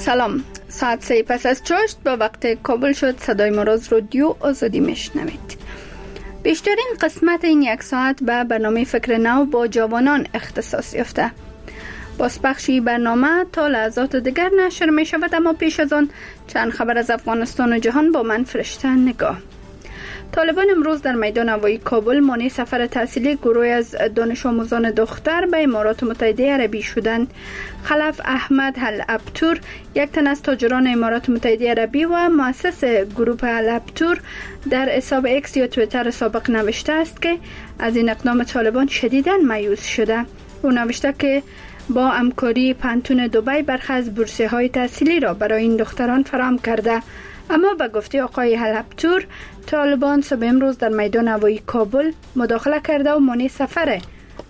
سلام، ساعت 3 پس از چاشت با وقت کابل شد. صدای ما را از رادیو آزادی میشنوید. بیشترین قسمت این یک ساعت به برنامه فکر نو با جوانان اختصاص یافته. بازپخشی برنامه تا لحظات دیگر نشر می شود، اما پیش از آن چند خبر از افغانستان و جهان با من فرشته نگاه. طالبان امروز در میدان هوایی کابل مانع سفر تحصیلی گروه از دانش آموزان دختر به امارات متحده عربی شدند. خلف احمد الابتور، یک تن از تاجران امارات متحده عربی و مؤسس گروه الابتور، در حساب اکس یا توییتر سابق نوشته است که از این اقدام طالبان شدیداً مایوس شده. او نوشته که با همکاری پانتون دبی برخی از بورسیه های تحصیلی را برای این دختران فراهم کرده. اما به گفته آقای الابتور، طالبان صبح امروز در میدان هوایی کابل مداخله کرده و مانع سفر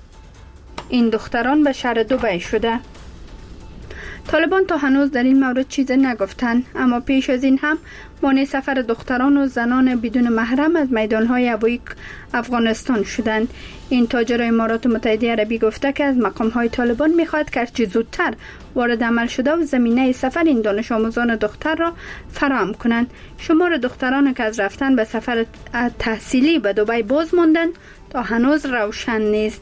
این دختران به شهر دبی شده. طالبان تا هنوز در این مورد چیزی نگفتند، اما پیش از این هم مانع سفر دختران و زنان بدون محرم از میدانهای هوایی افغانستان شدند. این تاجر امارات متحده عربی گفته که از مقامهای طالبان میخواهد که هرچه زودتر وارد عمل شده و زمینه سفر این دانش آموزان دختر را فراهم کنند. شمار دختران که از رفتن به سفر تحصیلی به دبی باز ماندند تا هنوز روشن نیست.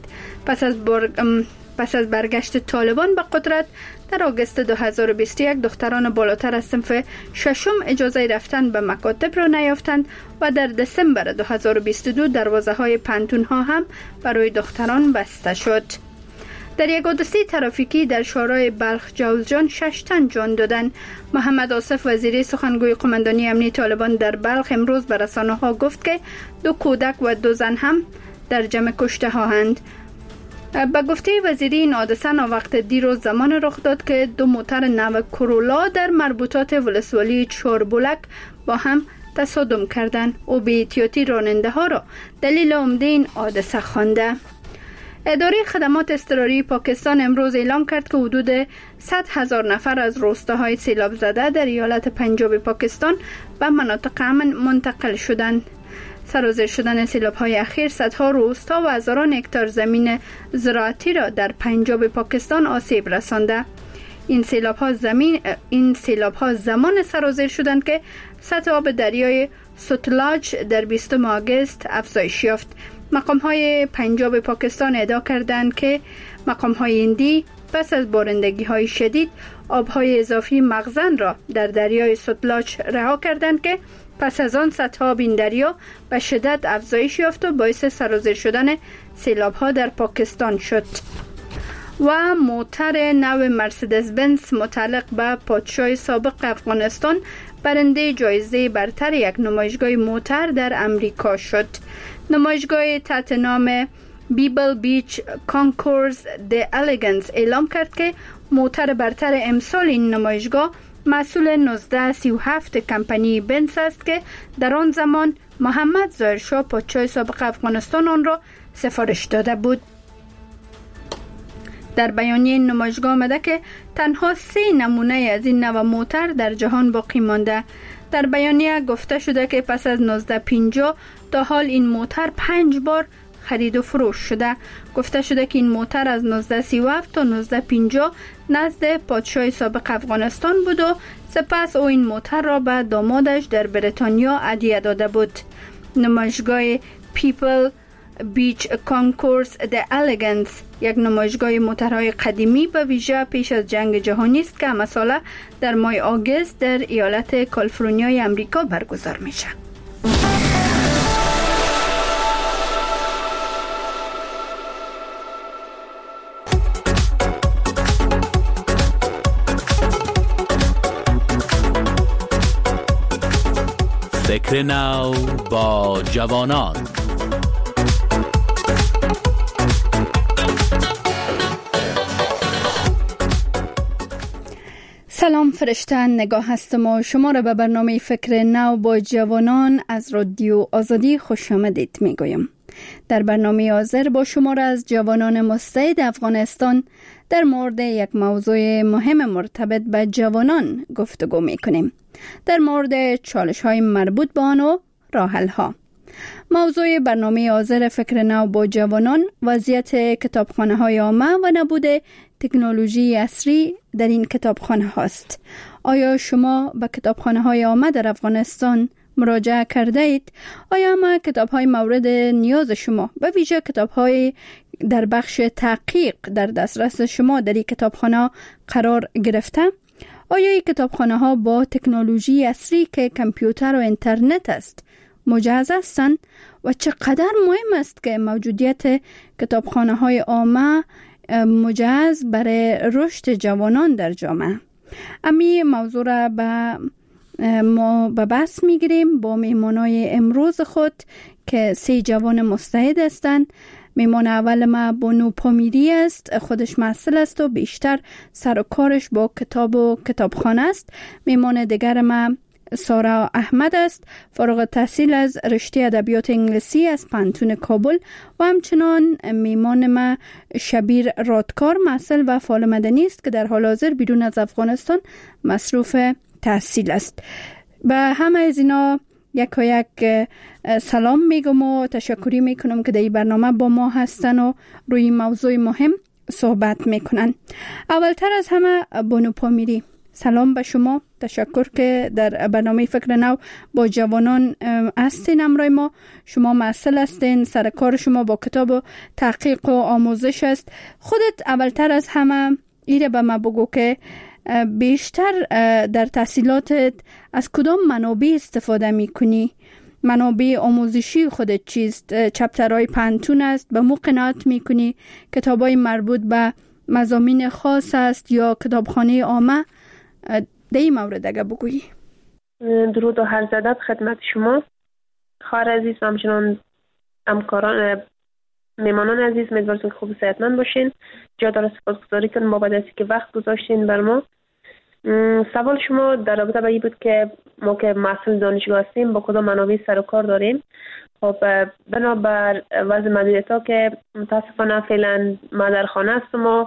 پس از برگشت طالبان به قدرت در آگوست 2021 دختران بالاتر از صنف ششم اجازه رفتن به مکاتب را نیافتند و در دسامبر 2022 دروازه های پانتون ها هم برای دختران بسته شد. در یک حادثه ترافیکی در شارع بلخ جوزجان 6 تن جان دادند. محمد آصف، وزیر سخنگوی قماندانی امنی طالبان در بلخ، امروز به رسانه‌ها گفت که 2 کودک و 2 زن هم در جمع کشته هاند. به گفته وزیری، این حادثه وقت دیروز زمان رخ داد که 2 موتر نو کرولا در مربوطات ولسوالی چاربولک با هم تصادم کردند. او بی احتیاطی راننده ها را دلیل عمده این حادثه خوانده. اداره خدمات اضطراری پاکستان امروز اعلام کرد که حدود 100,000 نفر از روستاهای سیلاب زده در ایالت پنجاب پاکستان به مناطق امن منتقل شدند. سرازیر شدن سیلاب‌های اخیر صدها روستا و هزاران هکتار زمین زراعتی را در پنجاب پاکستان آسیب رسانده. این سیلاب‌ها زمان سرازیر شدند که سطح آب دریای ستلاج در 20 آگوست افزایش یافت. مقام‌های پنجاب پاکستان ادعا کردند که مقام‌های هندی پس از بارندگی‌های شدید آب‌های اضافی مخزن را در دریای ستلاج رها کردند که پس از آن سطح آب این دریا به شدت افزایش یافت و باعث سرازیر شدن سیلاب‌ها در پاکستان شد. و موتر نو مرسدس بنز متعلق به پادشاه سابق افغانستان برنده جایزه برتر یک نمایشگاه موتر در امریکا شد. نمایشگاه تحت نام بیبل بیچ کانکورس د الیگنس اعلام کرد که موتر برتر امسال این نمایشگاه مسئول 1937 کمپانی بنز است که در آن زمان محمد ظاهرشاه پادشاه سابق افغانستان آن را سفارش داده بود. در بیانیه این نمایشگاه آمده که تنها 3 نمونه از این نوع موتر در جهان باقی مانده. در بیانیه گفته شده که پس از 1950 تا حال این موتر 5 بار خرید و فروش شده. گفته شده که این موتر از 1937 تا 1950 نزد پادشاه سابق افغانستان بود و سپس او این موتر را به دامادش در بریتانیا هدیه داده بود. نمایشگاه پیپل بیچ کانکورس د الیگنس یک نمایشگاه موترهای قدیمی به ویژه پیش از جنگ جهانی است که همه ساله در ماه آگوست در ایالت کالیفرنیا امریکا برگزار میشه. فکر نو با جوانان. سلام، فرشته نگاه هستم و شما را به برنامه فکر نو با جوانان از رادیو آزادی خوش آمدید می گویم. در برنامه حاضر با شما را از جوانان مستعد افغانستان در مورد یک موضوع مهم مرتبط به جوانان گفتگو می کنیم. در مورد چالش های مربوط به آن و راه حل ها. موضوع برنامه حاضر فکر نو با جوانان وضعیت کتابخانه های عامه و نبود تکنولوژی عصری در این کتابخانه هاست. آیا شما به کتابخانه‌های عامه در افغانستان مراجعه کرده اید؟ آیا همه کتاب‌های مورد نیاز شما به ویژه کتاب‌های در بخش تحقیق در دسترس شما در این کتابخانه قرار گرفته؟ آیا این کتابخانه‌ها با تکنولوژی عصری که کامپیوتر و اینترنت است مجهز هستند و چقدر مهم است که موجودیت کتابخانه‌های عامه مجهز برای رشد جوانان در جامعه؟ امی موضوع را ما به بحث میگیریم با میمانای امروز خود که 3 جوان مستعد هستند. میمان اول ما بانو پامیری است، خودش محصل است و بیشتر سر و کارش با کتاب و کتابخانه است. میمان دیگر ما سارا احمد است، فارغ التحصیل از رشته ادبیات انگلیسی از پانتون کابل و همچنان میمان ما شبیر رادکار، محصل و فعال مدنی است که در حال حاضر بیرون از افغانستان مصروف تحصیل است. به همه از اینا یک سلام میگم و تشکری میکنم که در این برنامه با ما هستن و روی موضوع مهم صحبت میکنن. اولتر از همه بانو پامیری، سلام به شما. تشکر که در برنامه فکر نو با جوانان هستین همراه ما. شما محصل هستین، سر کار شما با کتاب و تحقیق و آموزش است. خودت اولتر از همه ایره به ما بگو که بیشتر در تحصیلاتت از کدام منابع استفاده میکنی؟ منابع آموزشی خودت چیست؟ چپترهای پانتون است؟ به مو قناعت میکنی؟ کتابای مربوط به مضامین خاص است یا کتابخانه عامه؟ در این مورد اگه بگویی. درود و هر زدت خدمت شما خواهر عزیز و همچنان همکاران میمانان عزیز. امیدوارم که خوب و صحتمند باشین. جا داره سپاسگزاری کنم بابت اینکه که وقت گذاشتین بر ما. سوال شما در رابطه با این بود که ما که محصل دانشگاه هستیم با کدام منابع سر و کار داریم. خب بنابر وضع محدودیت‌ها که متاسفانه فعلا ما در خانه هستم و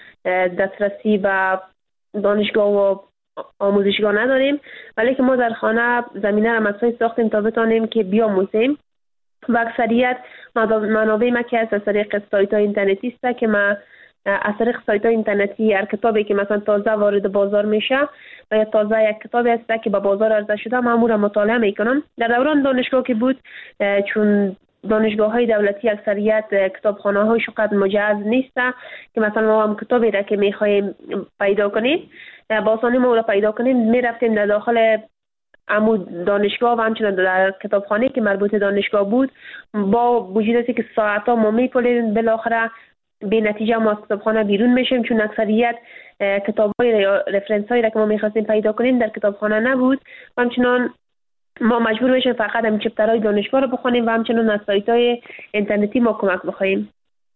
دسترسی به دانشگاه و آموزشگاه نداریم، ولی که ما در خانه زمینه را مساعد ساختیم تا بتانیم که بیاموزیم و اکثریت منابع ما که از طریق سایت‌های اینترنتی است که ما از طریق سایت‌های اینترنتی هر کتابی که مثلا تازه وارد بازار میشه و یا تازه یک کتابی است که به بازار عرضه شده معمولا مطالعه میکنم. در دوران دانشگاه که بود، چون دانشگاه‌های دولتی اکثریت کتابخانه‌هایشون قدر مجهز نیست که مثلا ما هم کتابی را که می‌خوایم پیدا کنیم با آسانی ما را پیدا کنیم، می‌رفتیم در داخل عمود دانشگاه و همچنان در کتابخانه که مربوط دانشگاه بود. با وجود اینکه ساعت‌ها ما می‌پلیم، بالاخره به نتیجه ما از کتابخانه بیرون میشیم، چون اکثریت کتاب‌های یا رفرنس‌هایی را که ما می‌خواستیم پیدا کنیم در کتابخانه نبود و همچنان ما مجبور میشیم فقط همین چپترهای دانشگاه رو بخونیم و همچنان از سایت‌های اینترنتی ما کمک بخوایم.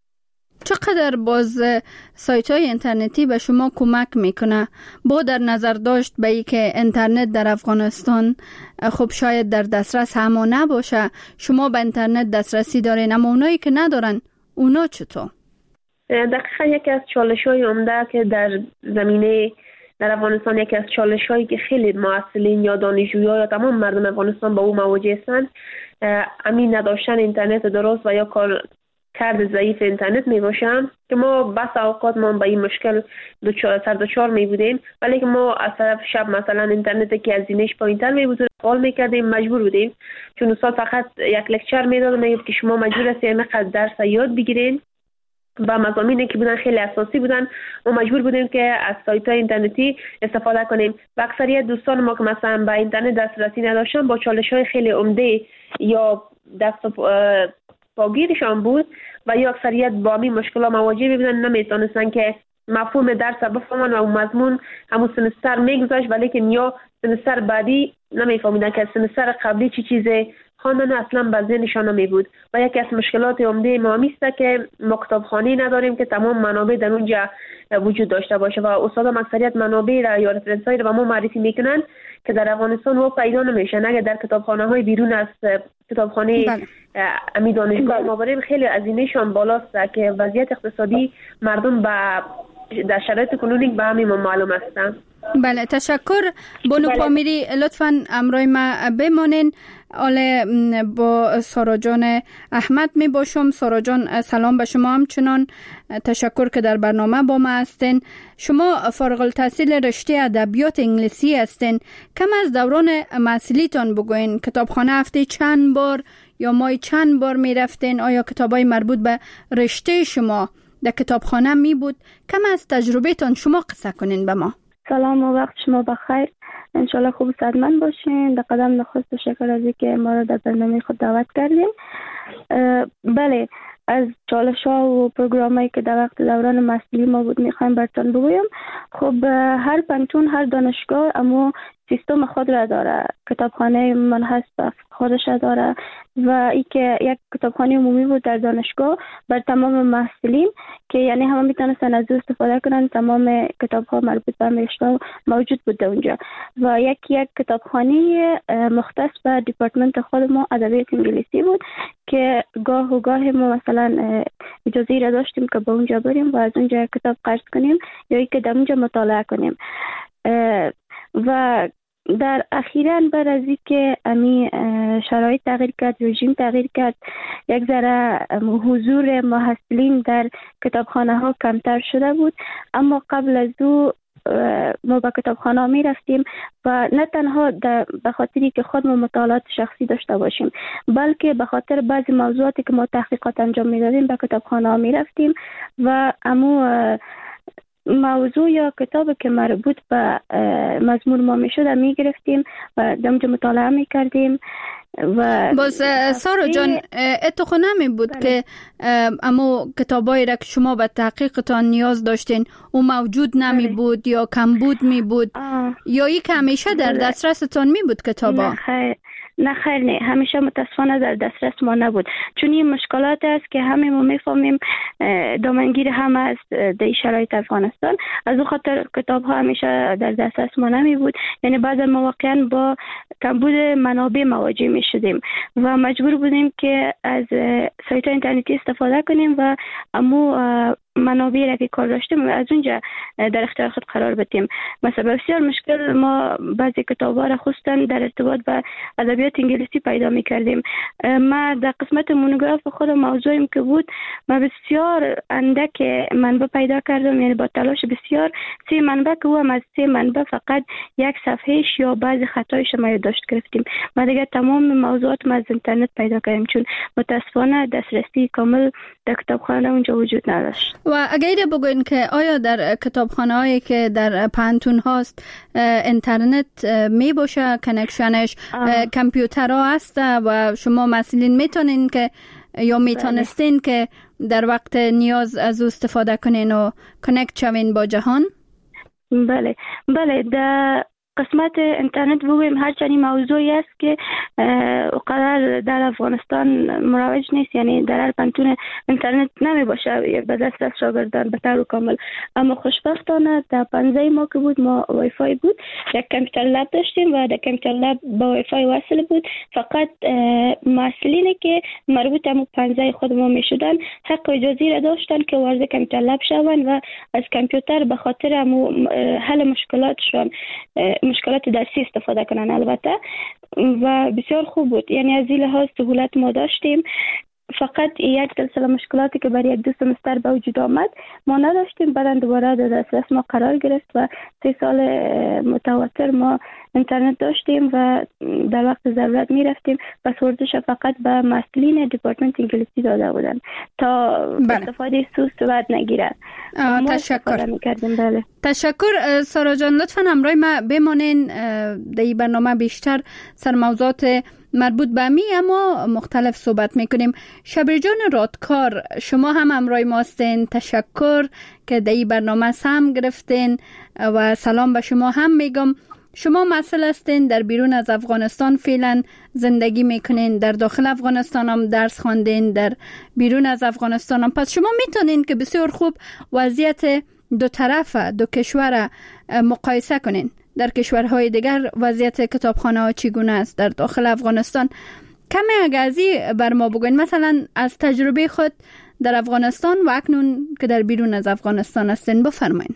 چقدر باز سایت‌های اینترنتی به شما کمک میکنه؟ با در نظر داشت به ای که اینترنت در افغانستان خب شاید در دسترس همه نباشه، شما به اینترنت دسترسی دارین، اما اونایی که ندارن اونا چطور؟ دقیقا یکی از چالش‌های عمده که در زمینه در افغانستان یکی از چالش‌هایی که خیلی محصلین یا دانشجویان یا تمام مردم افغانستان با او مواجه هستند همین نداشتن اینترنت درست و یا کارکرد ضعیف اینترنت میباشند که ما بس اوقات ما با این مشکل دچار میبودیم، ولی که ما از طرف شب مثلا اینترنت که هزینه‌اش پایین‌تر میبود قال میکردیم، مجبور بودیم چون استاد فقط یک لکچر میداد میگفت که شما مجبور هستید اینقدر درس یاد بگیرین و مضامینی که بودن خیلی اساسی بودن ما مجبور بودیم که از سایت‌های اینترنتی استفاده کنیم و اکثریت دوستان ما که مثلا با اینترنت دسترسی نداشتن با چالش‌های خیلی عمده یا دست پاگیرشان بود و یا اکثریت با همین مشکلات مواجه بودن، نمیتونستن که مفهوم درس بفهمن و مضمون همون سمستر میگذشت، ولی که یا سمستر بعدی نمیفهمیدن که سمستر قبلی چی چیزه خواندن اصلا به ذهنشان نمیبود و یکی از مشکلات عمده ما است که ما کتابخانه نداریم که تمام منابع در اونجا وجود داشته باشه و استادان اکثریت منابع را یا رفرنس‌های را به ما معرفی میکنن که در افغانستان و پیدا نمیشن. اگر در کتابخانه‌های بیرون از کتابخانه امی دانشگاه ما بریم خیلی هزینه‌شان بالاست که وضعیت اقتصادی مردم در شرایط کنونی به همین معلوم هستند. بله تشکر. بانو پامیری لطفاً امرای ما بمانین. آله با سارا جان احمد می باشم. سارا جان سلام به شما. همچنان تشکر که در برنامه با ما هستین. شما فارغ التحصیل رشته ادبیات انگلیسی هستین. کم از دوران محصولیتان بگوین. کتابخانه هفته چند بار یا ماه چند بار می رفتین؟ آیا کتابای مربوط به رشته شما در کتابخانه می بود؟ کم از تجربهتان شما قصه کنین به ما. سلام و وقت شما بخیر. انشالله خوب صحتمند باشین. در قدم نخست تشکر از اینکه ما را در برنامه خود دعوت کردین. بله، از چالش ها و پروگرامایی که در وقت دوران محصولی ما بود میخوایم براتون بگویم. خب هر پانتون، هر دانشگاه اما سیستم خود را داره. کتابخانه منحصر به خودش داره و ای که یک کتابخانه عمومی بود در دانشگاه بر تمام محصلین که یعنی همه میتونستن از او استفاده کنن. تمام کتاب ها مربوط به رشته موجود بود اونجا و یک کتابخانه مختص به دیپارتمنت خود ما ادبیات انگلیسی بود که گاه و گاه ما مثلا اجازه را داشتیم که به اونجا بریم و از اونجا کتاب قرض کنیم یا ای که در اونجا مطالعه کنیم. و در اخیراً بعد از اینکه امی شرایط تغییر کرد، رژیم تغییر کرد، یک ذره حضور محصلین در کتابخانه ها کمتر شده بود. اما قبل از او ما به کتابخانه می رفتیم و نه تنها به خاطری که خود ما مطالعات شخصی داشته باشیم بلکه به خاطر بعضی موضوعاتی که ما تحقیقات انجام می دادیم به کتابخانه می رفتیم و موضوع یا کتابی که مربوط به مضمون ما می شده می گرفتیم و دمجا مطالعه می کردیم. و باز سارا جان اتخو نمی بود که اما کتابایی را که شما به تحقیقتان نیاز داشتین او موجود نمی بود یا کم بود می بود یا یک همیشه در دسترستان می بود کتابا؟ نه خیر، نه همیشه متاسفانه در دسترس ما نبود، چون این مشکلات است که همه ما میفهمیم دامنگیر هم است در شرایط افغانستان. از اون خاطر کتاب ها همیشه در دسترس ما نمی بود. یعنی بعضا مواقعا با کمبود منابع مواجه می شدیم و مجبور بودیم که از سایت اینترنتی استفاده کنیم و امو منابعی را که کار داشتیم از اونجا در اختیار خود قرار بدیم. مثلا بسیار مشکل ما بعضی کتاب‌ها را خصوصا در ارتباط با ادبیات انگلیسی پیدا می‌کردیم. ما در قسمت مونوگراف خود موضوعیم که بود ما بسیار اندک منبع پیدا کردم، یعنی با تلاش بسیار 3 منبع که هم از 3 منبع فقط یک صفحهش یا بعضی خطایش ما یادداشت گرفتیم. ما دیگه تمام موضوعات ما از اینترنت پیدا کردیم چون متاسفانه دسترسی کامل در کتابخانه اونجا وجود نداشت. و اگر بگوین که آیا در کتابخانه هایی که در پانتون هاست اینترنت می باشه کنکشنش، کامپیوترها هست و شما مسئولین میتونین که یا میتونستین که در وقت نیاز از او استفاده کنین و کنکت شوین با جهان؟ بله در قسمت اینترنت بگویم هرچند موضوعی است که قرار در افغانستان مروج نیست، یعنی در هر پانتون اینترنت نمی باشه به دسترس شاگردان به طور کامل. اما خوشبختانه در پنزه ما که بود ما وای فای بود، یک کامپیوتر لب داشتیم و در کامپیوتر لب با وای فای وصل بود. فقط مسئولینی که مربوط به پنزه خود ما می شدن حق اجازه را داشتن که وارد کامپیوتر لب شوند و از کامپیوتر به خاطر حل مشکلاتشون مشکلات درسی استفاده کنن البته و بسیار خوب بود. یعنی از این لحاظ سهولت ما داشتیم. فقط یک سلسله مشکلاتی که برای 2 سمستر به وجود آمد ما نداشتیم، بعدن دوباره در دسترس ما قرار گرفت و 3 سال متواتر ما اینترنت داشتیم و در وقت ضرورت می رفتیم. پسوردش فقط به مسئولین دیپارتمنت انگلیسی داده بودن تا استفاده سوء صورت نگیره. تشکر. بله. تشکر سارا جان. لطفا همراه ما بمانین. در این برنامه بیشتر سر موضوعات مربوط به می اما مختلف صحبت میکنیم. شبیر جان رادکار شما هم همراه ما هستین. تشکر که در این برنامه سهم گرفتین و سلام به شما هم میگم. شما مسئول هستین، در بیرون از افغانستان فعلا زندگی میکنین، در داخل افغانستان هم درس خواندین، در بیرون از افغانستان هم. پس شما میتونین که بسیار خوب وضعیت دو طرف دو کشور مقایسه کنین. در کشورهای دیگر وضعیت کتابخانه ها چگونه است، در داخل افغانستان کمی اگازی بر ما بگوین، مثلا از تجربه خود در افغانستان و اکنون که در بیرون از افغانستان هستین بفرمایین.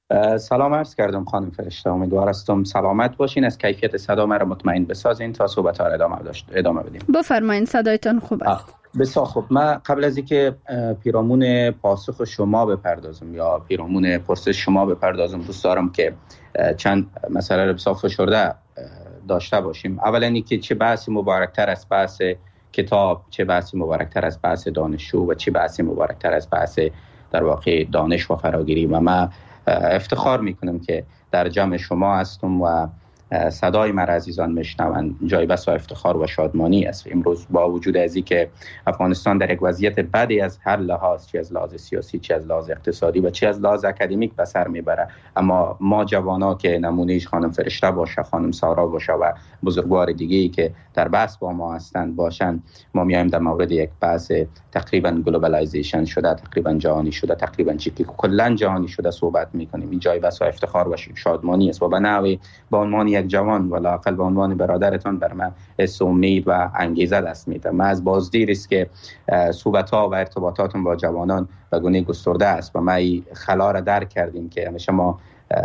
سلام عرض کردم خانم فرشته. امیدوار هستم سلامت باشین. از کیفیت صدا مرا مطمئن بسازین تا صحبت ها را ادامه بدیم. بفرمایین، صدایتان خوب است. بسیار خوب. من قبل از اینکه پیرامون پاسخ شما بپردازم یا پیرامون پرسش شما بپردازم، دوست دارم که چند مسئله را بسیار فشرده داشته باشیم. اولا اینکه چه بحثی مبارکتر از بحث کتاب، چه بحثی مبارکتر از بحث دانشجو و چه بحثی مبارکتر از بحث در واقع دانش و فراگیری. و من افتخار میکنم که در جمع شما هستم و صدای من عزیزان میشنوند. جای بس و افتخار و شادمانی است. امروز با وجود از اینکه افغانستان در یک وضعیت بدی از هر لحاظ، چه از لحاظ سیاسی، چه از لحاظ اقتصادی و چه از لحاظ اکادمیک به سر میبره، اما ما جوانا که نمونهش خانم فرشته باشه، خانم سارا باشه و بزرگوار دیگه‌ای که در بحث با ما هستند باشند، ما میایم در مورد یک بحث تقریبا گلوبالایزیشن شده، تقریبا جهانی شده، تقریبا چیزی کلا جهانی شده صحبت میکنیم. این جای بس و افتخار و شادمانی است و به نحوی با عنوان یک جوان و لااقل به عنوان برادرتان بر من حس امید و انگیزه دست میده. من از بازدیر است که صحبت‌ها و ارتباطاتم با جوانان به گونه گسترده است و ما این خلا را درک کردیم که همیشه ما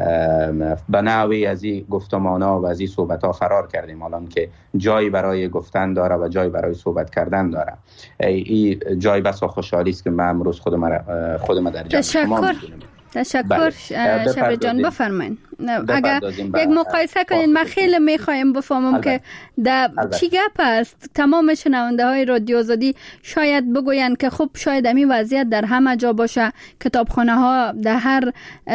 به نحوی از این گفتمان‌ها و از این صحبت‌ها فرار کردیم، الان که جایی برای گفتن داره و جایی برای صحبت کردن داره. این جای بس و خوشحالی است که من امروز خودم در جمع شما می‌بینم. تشکر شبیر جان. بفرمایید اگر یک مقایسه کنین، من خیلی میخوایم بفهمم که چی گپ است. تمام شنونده های رادیو آزادی شاید بگوین که خب شاید امی وضعیت در همه جا باشه، کتابخانه ها در هر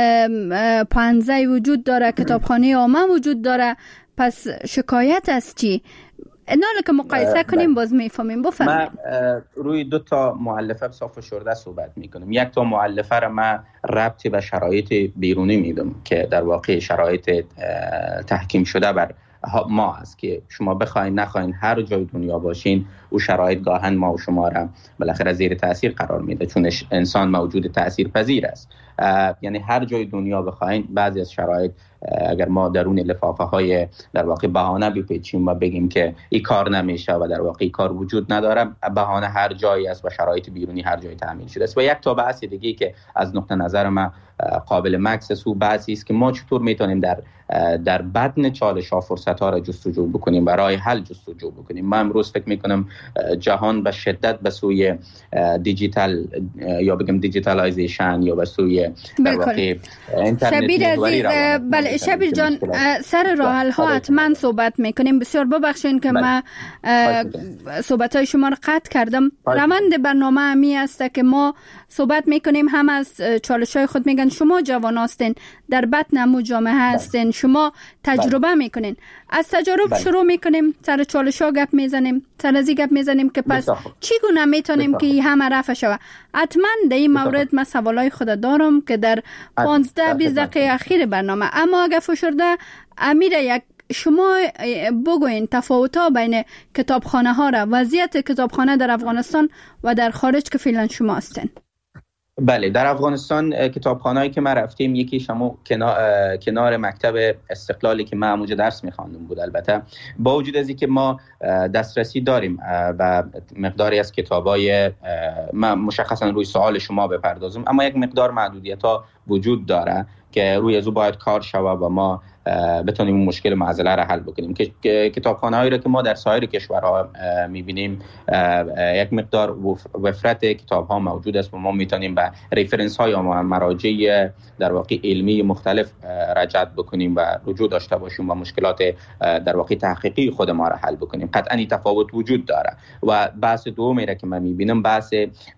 پانزه وجود داره، کتابخانه عامه وجود داره، پس شکایت است چی؟ اینا که مقایسه کنیم باز میفهمیم. بفرمایید. من روی دو تا مؤلفه صاف و شرده صحبت میکنم. یک تا مؤلفه را من ربطی به شرایط بیرونی میدم که در واقع شرایط تحکیم شده بر ما است که شما بخواین نخواین هر جای دنیا باشین او شرایط گاهن ما و شما را بالاخره زیر تاثیر قرار میده، چون انسان موجود تاثیر پذیر است. یعنی هر جای دنیا بخواین بعضی از شرایط اگر ما درون لفافه های در واقع بهانه بپیچیم و بگیم که این کار نمیشه و در واقع این کار وجود نداره، بهانه هر جایی است و شرایط بیرونی هر جایی تامین شده است. و یک تا بحث دیگه که از نقطه نظر من قابل مکس است، بحثی است که ما چطور میتونیم در بدن چالش ها فرصت ها را جستجو بکنیم، برای حل جستجو بکنیم. من امروز فکر میکنم جهان به شدت به سوی دیجیتال یا بگم دیجیتالایزیشن یا به سوی در واقع اینترنت محوری روانه. بله شبیر جان، سر راه حل ها حتما صحبت میکنیم. بسیار ببخشید که من صحبت های شما را قطع کردم. روند برنامه همی است که ما صحبت میکنیم، هم از چالش های خود میگن شما جوان هستین، در بطن همو جامعه هستین، شما تجربه میکنین، از تجربه شروع میکنیم، سر چالش ها گپ میزنیم، سر از این گپ میزنیم که پس چیگونه میتونیم که همه رفع شود. حتما در این مورد من سوالای خود دارم که در 15-20 دقیقه اخیر برنامه، اما اگر فشرده امیر یک شما بگوین تفاوت‌ها بین کتابخانه ها را، وضعیت کتابخانه در افغانستان و در خارج که فعلا شما هستین. بله، در افغانستان کتابخانه‌ای که ما رفتیم یکیش همون کنار مکتب استقلالی که من اونجا درس می‌خواندم بود. البته با وجود از اینکه ما دسترسی داریم و مقداری از کتابای من مشخصا روی سوال شما بپردازم، اما یک مقدار محدودیت‌ها وجود داره که روی از او باید کار شود و ما بتونیم اون مشکل معضله را حل بکنیم. که کتابخانه‌هایی را که ما در سایر کشورها می‌بینیم یک مقدار وفرت کتاب‌ها موجود است و ما می‌تونیم به ریفرنس‌های یا مراجع در واقع علمی مختلف رجوع بکنیم و رجوع داشته باشیم و مشکلات در واقع تحقیقی خود ما را حل بکنیم. قطعاً تفاوت وجود داره. و بحث دومی را که من می‌بینم بحث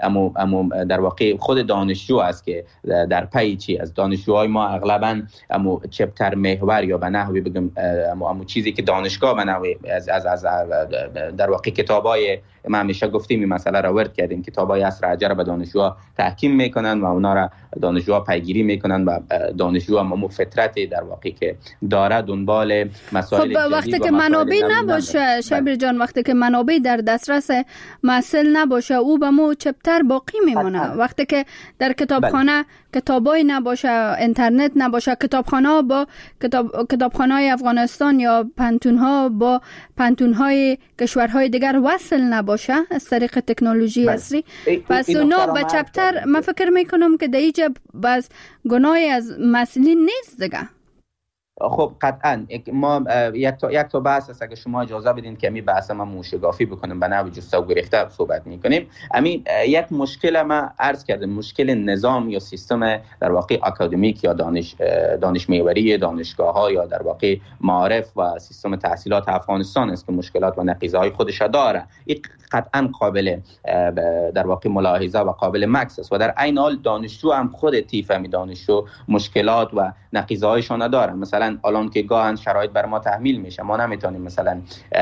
در واقع خود دانشجو است که در پی چی از دانشجوهای ما اغلباً چپتر محور یا به نحوی بگم امو چیزی که دانشگاه به نحوی از در واقع کتابای ما همیشه گفتیم این مسئله را ورد کردیم، کتابای عصر حجر به دانشجوها تحکیم میکنن و اونا را دانشجوها پیگیری میکنن و دانشجو هم فطرت در واقع که داره دنبال مسائل خب وقتی که منابع نباشه شبیر جان، وقتی که منابع در دسترس محصل نباشه او به مو چپتر باقی میمونه. وقتی که در کتابخانه کتابای نباشه، اینترنت نباشه، کتابخانه با کتابخانه‌های افغانستان یا پانتون‌ها با پانتون‌های کشورهای دیگر وصل نباشه از طریق تکنولوژی عصری، پس اونا به چپتر من فکر میکنم که در این نتیجه بس گناهی از مسئولین نیست دیگه. خب قطعا ما یک تا بحث است، اگه شما اجازه بدین که می بحث ما موشگافی بکنیم، به نوع جستجو گریخته صحبت میکنیم. یک مشکل ما عرض کردم، مشکل نظام یا سیستم در واقع اکادمیک یا دانش محوری دانشگاه ها یا در واقع معارف و سیستم تحصیلات افغانستان است که مشکلات و نقیضه های خودش داره. این قطعا قابل در واقع ملاحظه و قابل مکس است و در عین حال دانشجو هم خود تیفهمی دانشجو مشکلات و نقیضه هایشان داره. مثلا الان که گاهن شرایط بر ما تحمیل میشه، ما نمیتونیم مثلا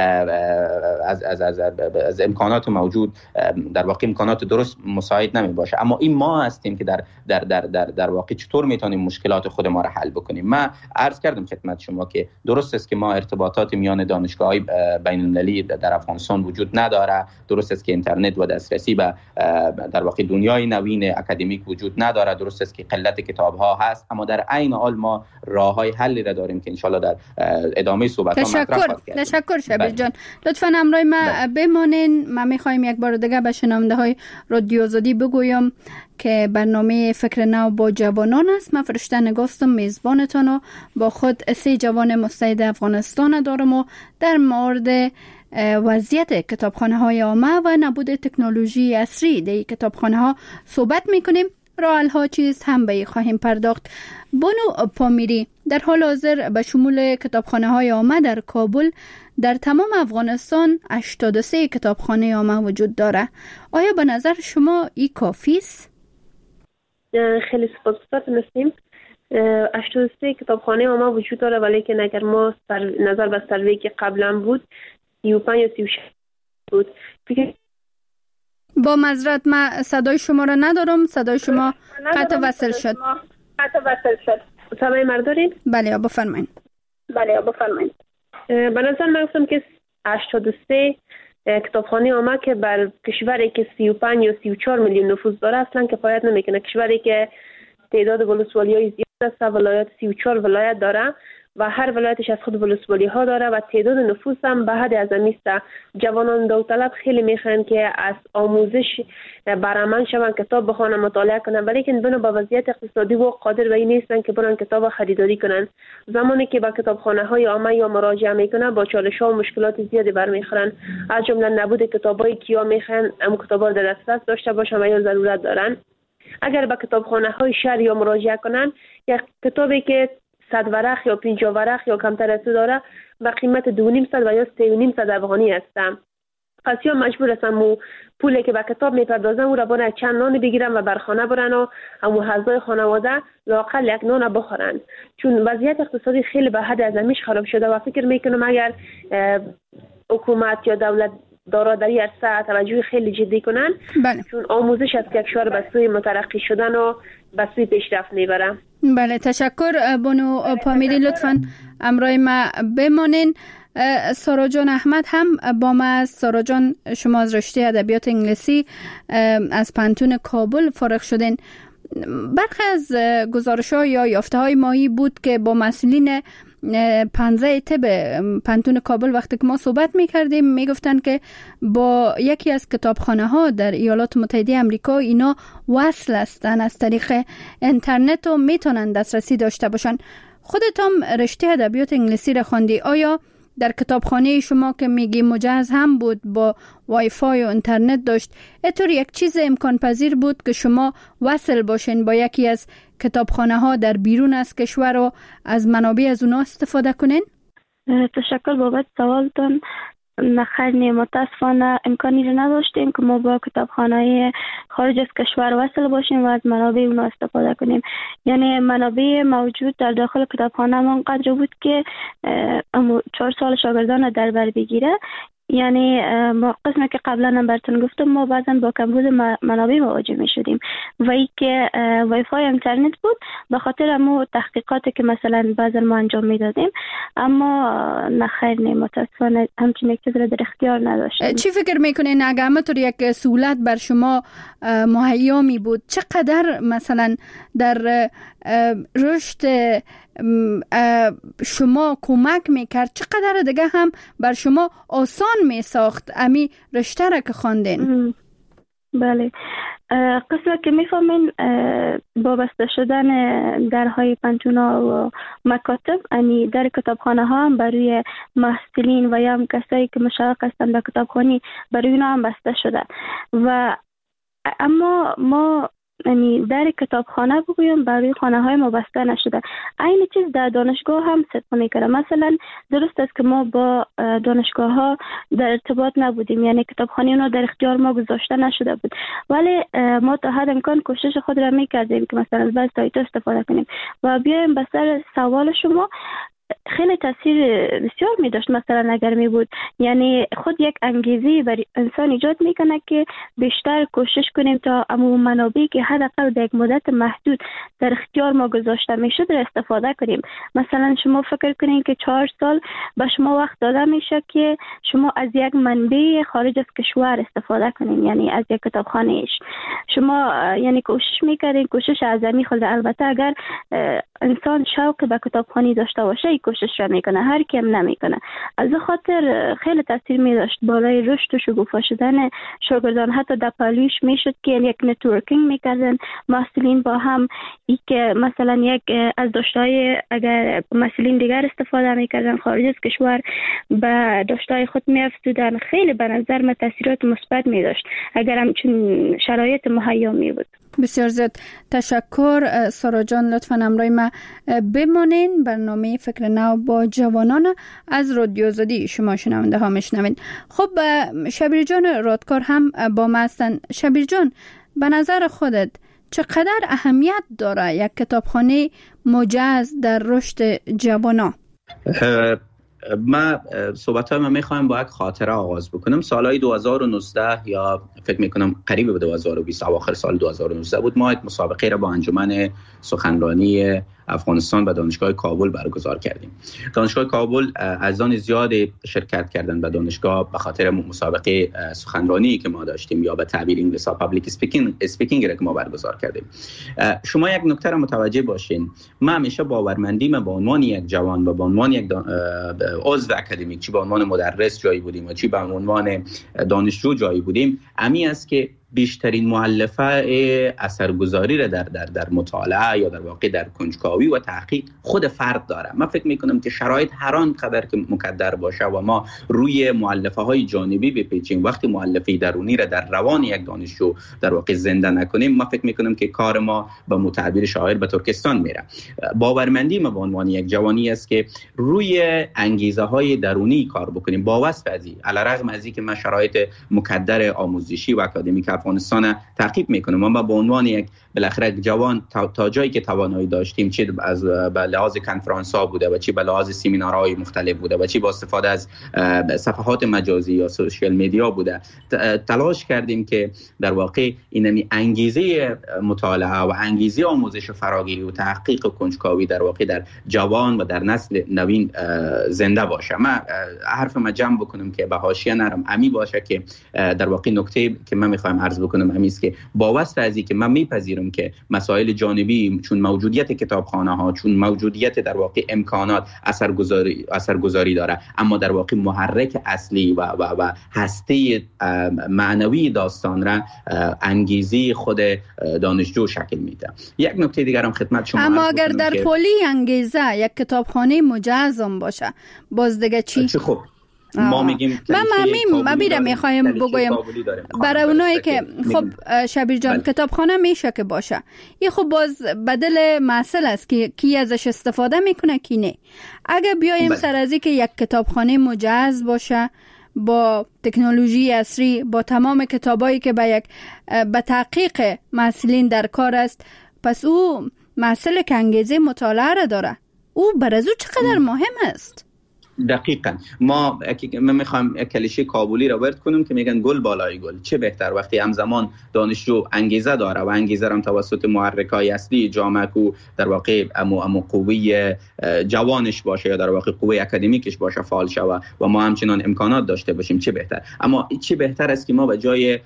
از امکانات موجود در واقع امکانات درست مساعد نمی باشه، اما این ما هستیم که در واقع چطور میتونیم مشکلات خود ما را حل بکنیم. من عرض کردم خدمت شما که درست است که ما ارتباطات میان دانشگاه‌های بین المللی در افغانستان وجود نداره، درست است که اینترنت و دسترسی به در واقع دنیای نوین اکادمیک وجود نداره، درست است که قلت کتاب‌ها هست، اما در عین حال ما راه‌های حلی را داریم که انشالله در ادامه صحبت‌ها مطرح خواهد کرد. تشکر شبیر جان. لطفاً همراه ما بمانین. ما می‌خوایم یک بار دیگه به شنونده‌های رادیو آزادی بگویم که برنامه فکر نو با جوانان است. من فرشته نگاستم میزبانتان و با خود 3 جوان مستعد افغانستان دارم و در مورد وضعیت کتابخانه‌های عامه و نبود تکنولوژی عصری در کتابخانه‌ها صحبت می‌کنیم. راه‌ها چیست هم به خواهیم پرداخت. بانو پامیری، در حال حاضر به شمول کتابخانه‌های عامه در کابل در تمام افغانستان 83 کتابخانه عامه وجود داره. آیا به نظر شما این کافی است؟ خیلی سپاسگزارم هستیم. 83 کتابخانه عامه وجود داره، ولی که اگر ما نظر به سروی که قبلا بود 35 یا 36 بود. با معذرت من صدای شما را ندارم، صدای شما قطع وصل شد. صدای من دارید؟ بله بفرمایید. به نظر من گفتم که 83 کتابخانه عامه که بر کشوری که 35 یا 34 میلیون نفوس داره اصلا کفایت نمیکنه. کشوری که تعداد ولسوالی‌های زیاد است، ولایت 34 ولایت داره و هر ولایتش از خود ولسوالی ها داره و تعداد نفوس هم به حد اعظمی است. جوانان داوطلب خیلی میخوان که از آموزش برآمد شوند، کتاب بخوانن، مطالعه کنن، ولی که بنا با وضعیت اقتصادی و قادر به این نیستن که برن کتاب خریداری کنن. زمانی که با کتابخانه های عامه یا مراجعه میکنن با چالش ها و مشکلات زیادی برمیخورن، از جمله نبود کتابای کیا میخوان ام کتابا در دسترس داشته باشن و یا ضرورت دارن. اگر به کتابخانه های شهر یا مراجعه کنن، یک کتابی که 100 ورق یا 50 ورق یا کمتر از داره و قیمت 2.5 و یا 3.5 افغانی هستم. پس یا مجبور هستم پولی که به کتاب میپردازن او را باید چند نان بگیرن و بر خانه برن و همو اعضای خانواده لااقل یک نان بخورن، چون وضعیت اقتصادی خیلی به حد اعظمیش خراب شده و فکر میکنم اگر حکومت یا دولت دارا در این عرصه توجه خیلی جدی کنن، بله. چون آموزش از کشور به سوی مترقی شدن و به سوی پیشرفت میبره. بله تشکر بانو پامیری. لطفاً امرای ما بمانین. سارا جان احمد هم با ما است. سارا جان، شما از رشته ادبیات انگلیسی از پانتون کابل فارغ شدین. برخی از گزارش‌ها یا یافته‌های مایی بود که با مسئولین 15 طب پانتون کابل وقتی که ما صحبت می‌کردیم میگفتن که با یکی از کتابخانه‌ها در ایالات متحده آمریکا اینا وصل هستن از طریق اینترنت و میتونن دسترسی داشته باشن. خودت هم رشته ادبیات انگلیسی را خوندی، آیا در کتابخانه شما که میگی مجهز هم بود با وای فای و اینترنت داشت، اینطور یک چیز امکان پذیر بود که شما وصل باشین با یکی از کتابخانه ها در بیرون از کشور و از منابع از اونا استفاده کنین؟ تشکر بابت سوالتون. نخیر، متاسفانه امکانی رو نداشتیم که ما با کتابخانه خارج از کشور وصل باشیم و از منابع اونا استفاده کنیم. یعنی منابع موجود در داخل کتابخانه ما قدر بود که 4 سال شاگردان در بر بگیره. یعنی ما قسمی که قبلا هم براتون گفتم ما بعضا با کمبود منابع مواجه می شدیم و ای که وای فای اینترنت بود به خاطر ما تحقیقاتی که مثلا بعضا ما انجام می دادیم، اما نخیر متاسفانه همچین یک چیز را در اختیار نداشتیم. چی فکر میکنین اگه همطور یک سهولت بر شما مهیا می بود چقدر مثلا در رشد شما کمک میکرد، چقدر دیگه هم بر شما آسان میساخت امی رشته را که خواندین؟ بله، قسمت که میفهمین وابسته شدن درهای پنتونا و مکاتب، یعنی در کتابخانه ها هم برای محصلین و یا هم کسایی که مشوق هستن به کتابخوانی برای اونا هم بسته شده. و اما ما یعنی در کتابخانه بگویم برای خانه های ما بسته نشده. این چیز در دانشگاه هم صدق میکنه. مثلا درست است که ما با دانشگاه ها در ارتباط نبودیم، یعنی کتابخانه اونا در اختیار ما گذاشته نشده بود، ولی ما تا حد امکان کوشش خود را میکردیم که مثلا از بعض سایت استفاده کنیم. و بیایم به سر سوال شما، خیلی تاثیر بسیار می داشت. مثلا اگر می بود یعنی خود یک انگیزه برای انسان ایجاد میکنه که بیشتر کوشش کنیم تا امو منابعی که حداقل در یک مدت محدود در اختیار ما گذاشته میشه در استفاده کنیم. مثلا شما فکر کنین که 4 سال به شما وقت داده میشه که شما از یک منبع خارج از کشور استفاده کنین، یعنی از یک کتابخانه شما یعنی کوشش میکردین، کوشش اعظمی خود. البته اگر انسان شوق به کتابخوانی داشته باشه کوشش را میکنه، هر کیم نمیکنه. از خاطر خیلی تاثیر می داشت بالای رشد و شکوفا شدن شاگردان. حتی در پالیش میشد که یک نتورکینگ میکردن محصلین با هم، ای که مثلا یک از داشتهای اگر محصلین دیگر استفاده میکردن خارج از کشور به داشتهای خود میافتودن. خیلی به نظر من تاثیرات مثبت می داشت اگر همچون شرایط مهیا می بود. بسیار زیاد تشکر سارا جان، لطفاً همراه ما بمانین. برنامه فکر نو با جوانان از رادیو آزادی شما شنونده ها میشنوین. خب شبیر جان رادکار هم با ما هستن. شبیر جان، به نظر خودت چقدر اهمیت داره یک کتابخانه مجهز در رشد جوانان؟ من صحبت‌های من می‌خوایم با یک خاطره آغاز بکنم. سالهای 2019 یا فکر می‌کنم قریب به 2020 اواخر سال 2019 بود، ما یک مسابقه را با انجمن سخنرانی افغانستان و دانشگاه کابل برگزار کردیم. دانشگاه کابل اعضان زیادی شرکت کردند به دانشگاه به خاطر مسابقه سخنرانی که ما داشتیم، یا به تعبیر انگلیسی پابلیک اسپیکینگ را که ما برگزار کردیم. شما یک نکته را متوجه باشین، من همیشه باورمندیم به عنوان یک جوان و به عنوان یک عضو اکادمیک، چی به عنوان مدرس جایی بودیم و چی به عنوان دانشجو جایی بودیم، امی است که بیشترین مؤلفه اثرگذاری را در مطالعه یا در واقع در کنجکاوی و تحقیق خود فرد داره. من فکر میکنم که شرایط هر آنقدر که مقدر باشه و ما روی مؤلفه های جانبی بپیچیم، وقتی مؤلفه درونی را در روان یک دانشجو در واقع زنده نکنیم، من فکر میکنم که کار ما به متعبیر شاعر به ترکستان میره. باورمندی ما به عنوان یک جوانی است که روی انگیزه های درونی کار بکنیم. با وصف ازی علیرغم از اینکه ما شرایط مقدر آموزشی و اکادمیک افغانستان تعقیب میکنم، ما به عنوان یک بالاخره جوان تا جایی که توانایی داشتیم، چه از به لحاظ کنفرانس ها بوده و چه به لحاظ سمینارهای مختلف بوده و چه با استفاده از صفحات مجازی یا سوشال میدیا بوده، تلاش کردیم که در واقع این انگیزه مطالعه و انگیزه آموزش فراگیری و تحقیق کنجکاوی در واقع در جوان و در نسل نوین زنده باشه. من حرف ما جمع بکنم که به حاشیه نرم، امی باشه که در واقع نکته که من میخوام عرض بکنم امی است که با واسطه از اینکه من میپذیرم که مسائل جانبی چون موجودیت کتابخانه ها، چون موجودیت در واقع امکانات اثرگذاری داره، اما در واقع محرک اصلی و هسته معنوی داستان را انگیزه خود دانشجو شکل میده. یک نکته دیگر هم خدمت شما، اما اگر در پلی انگیزه یک کتابخانه مجهز باشه باز دیگه چی؟ خب ما میگیم ما میخوایم بگویم برای اونایی که خب شبیر جان کتابخانه میشه که باشه، این خب باز بدل مسئله است که کی ازش استفاده میکنه کی نه. اگه بیایم سر از که یک کتابخانه مجهز باشه با تکنولوژی عصری، با تمام کتابایی که به تحقیق محصلین در کار است، پس او مسئله که انگیزه مطالعه را داره، او برای او چقدر مهم است؟ دقیقاً ما میخوایم کلیشه کابلی را ورد کنیم که میگن گل بالای گل. چه بهتر وقتی همزمان دانشجو انگیزه داره و انگیزه را توسط محرکای اصلی جامعه کو در واقع امو قوی جوانش باشه یا در واقع قوی اکادمیکش باشه فعال شود و ما همچنان امکانات داشته باشیم، چه بهتر. اما چه بهتر است که ما به جای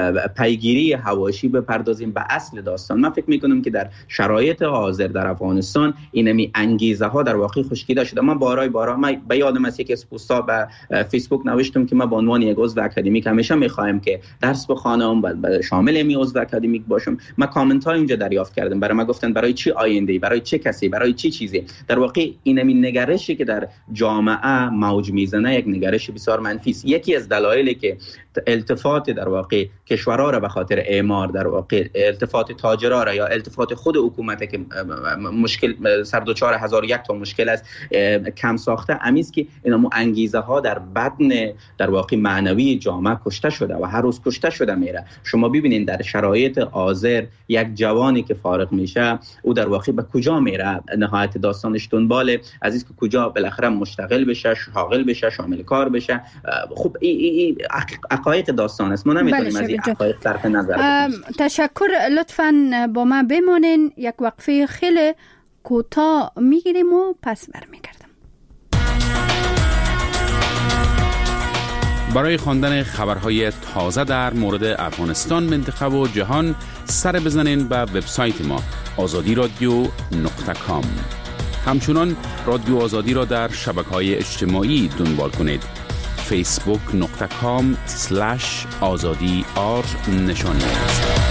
پیگیری حواشی بپردازیم به اصل داستان. من فکر میکنم که در شرایط حاضر در افغانستان اینمی انگیزه ها در واقع خشکیده شده. من بارها یادم است یک از پست‌ها به فیسبوک نوشتم که ما به عنوان یک عضو اکادمیک همیشه می‌خوایم که درس بخوانم و شامل می عضو اکادمیک باشم. ما کامنت ها اینجا دریافت کردم، برای ما گفتن برای چی آینده، برای چه کسی، برای چی چیزی. در واقع این نگرشی که در جامعه موج میزنه یک نگرش بسیار منفی است. یکی از دلایلی که التفات در واقع کشورها را به خاطر اعمار، در واقع التفات تاجرها را یا التفات خود حکومت که مشکل سر دوچار 1001 تا مشکل است کم ساخته، امیست که اینمو انگیزه ها در بدن در واقع معنوی جامعه کشته شده و هر روز کشته شده میره. شما ببینید در شرایط حاضر یک جوانی که فارغ میشه او در واقع به کجا میره؟ نهایت داستانش دنبال از اینکه کجا بالاخره مشتغل بشه، شاغل بشه، شامل کار بشه. خب این حقایق داستان است، ما نمیتونیم از این حقایق صرف نظر بکنیم. تشکر. لطفاً با ما بمونین، یک وقفه خیلی کوتاه میگیریم و پس برمیگردیم. برای خواندن خبرهای تازه در مورد افغانستان، منطقه و جهان سر بزنین به وبسایت ما azadi.radio.com. همچنان رادیو آزادی را در شبکه‌های اجتماعی دنبال کنید. facebook.com/azadi_r نشانی است.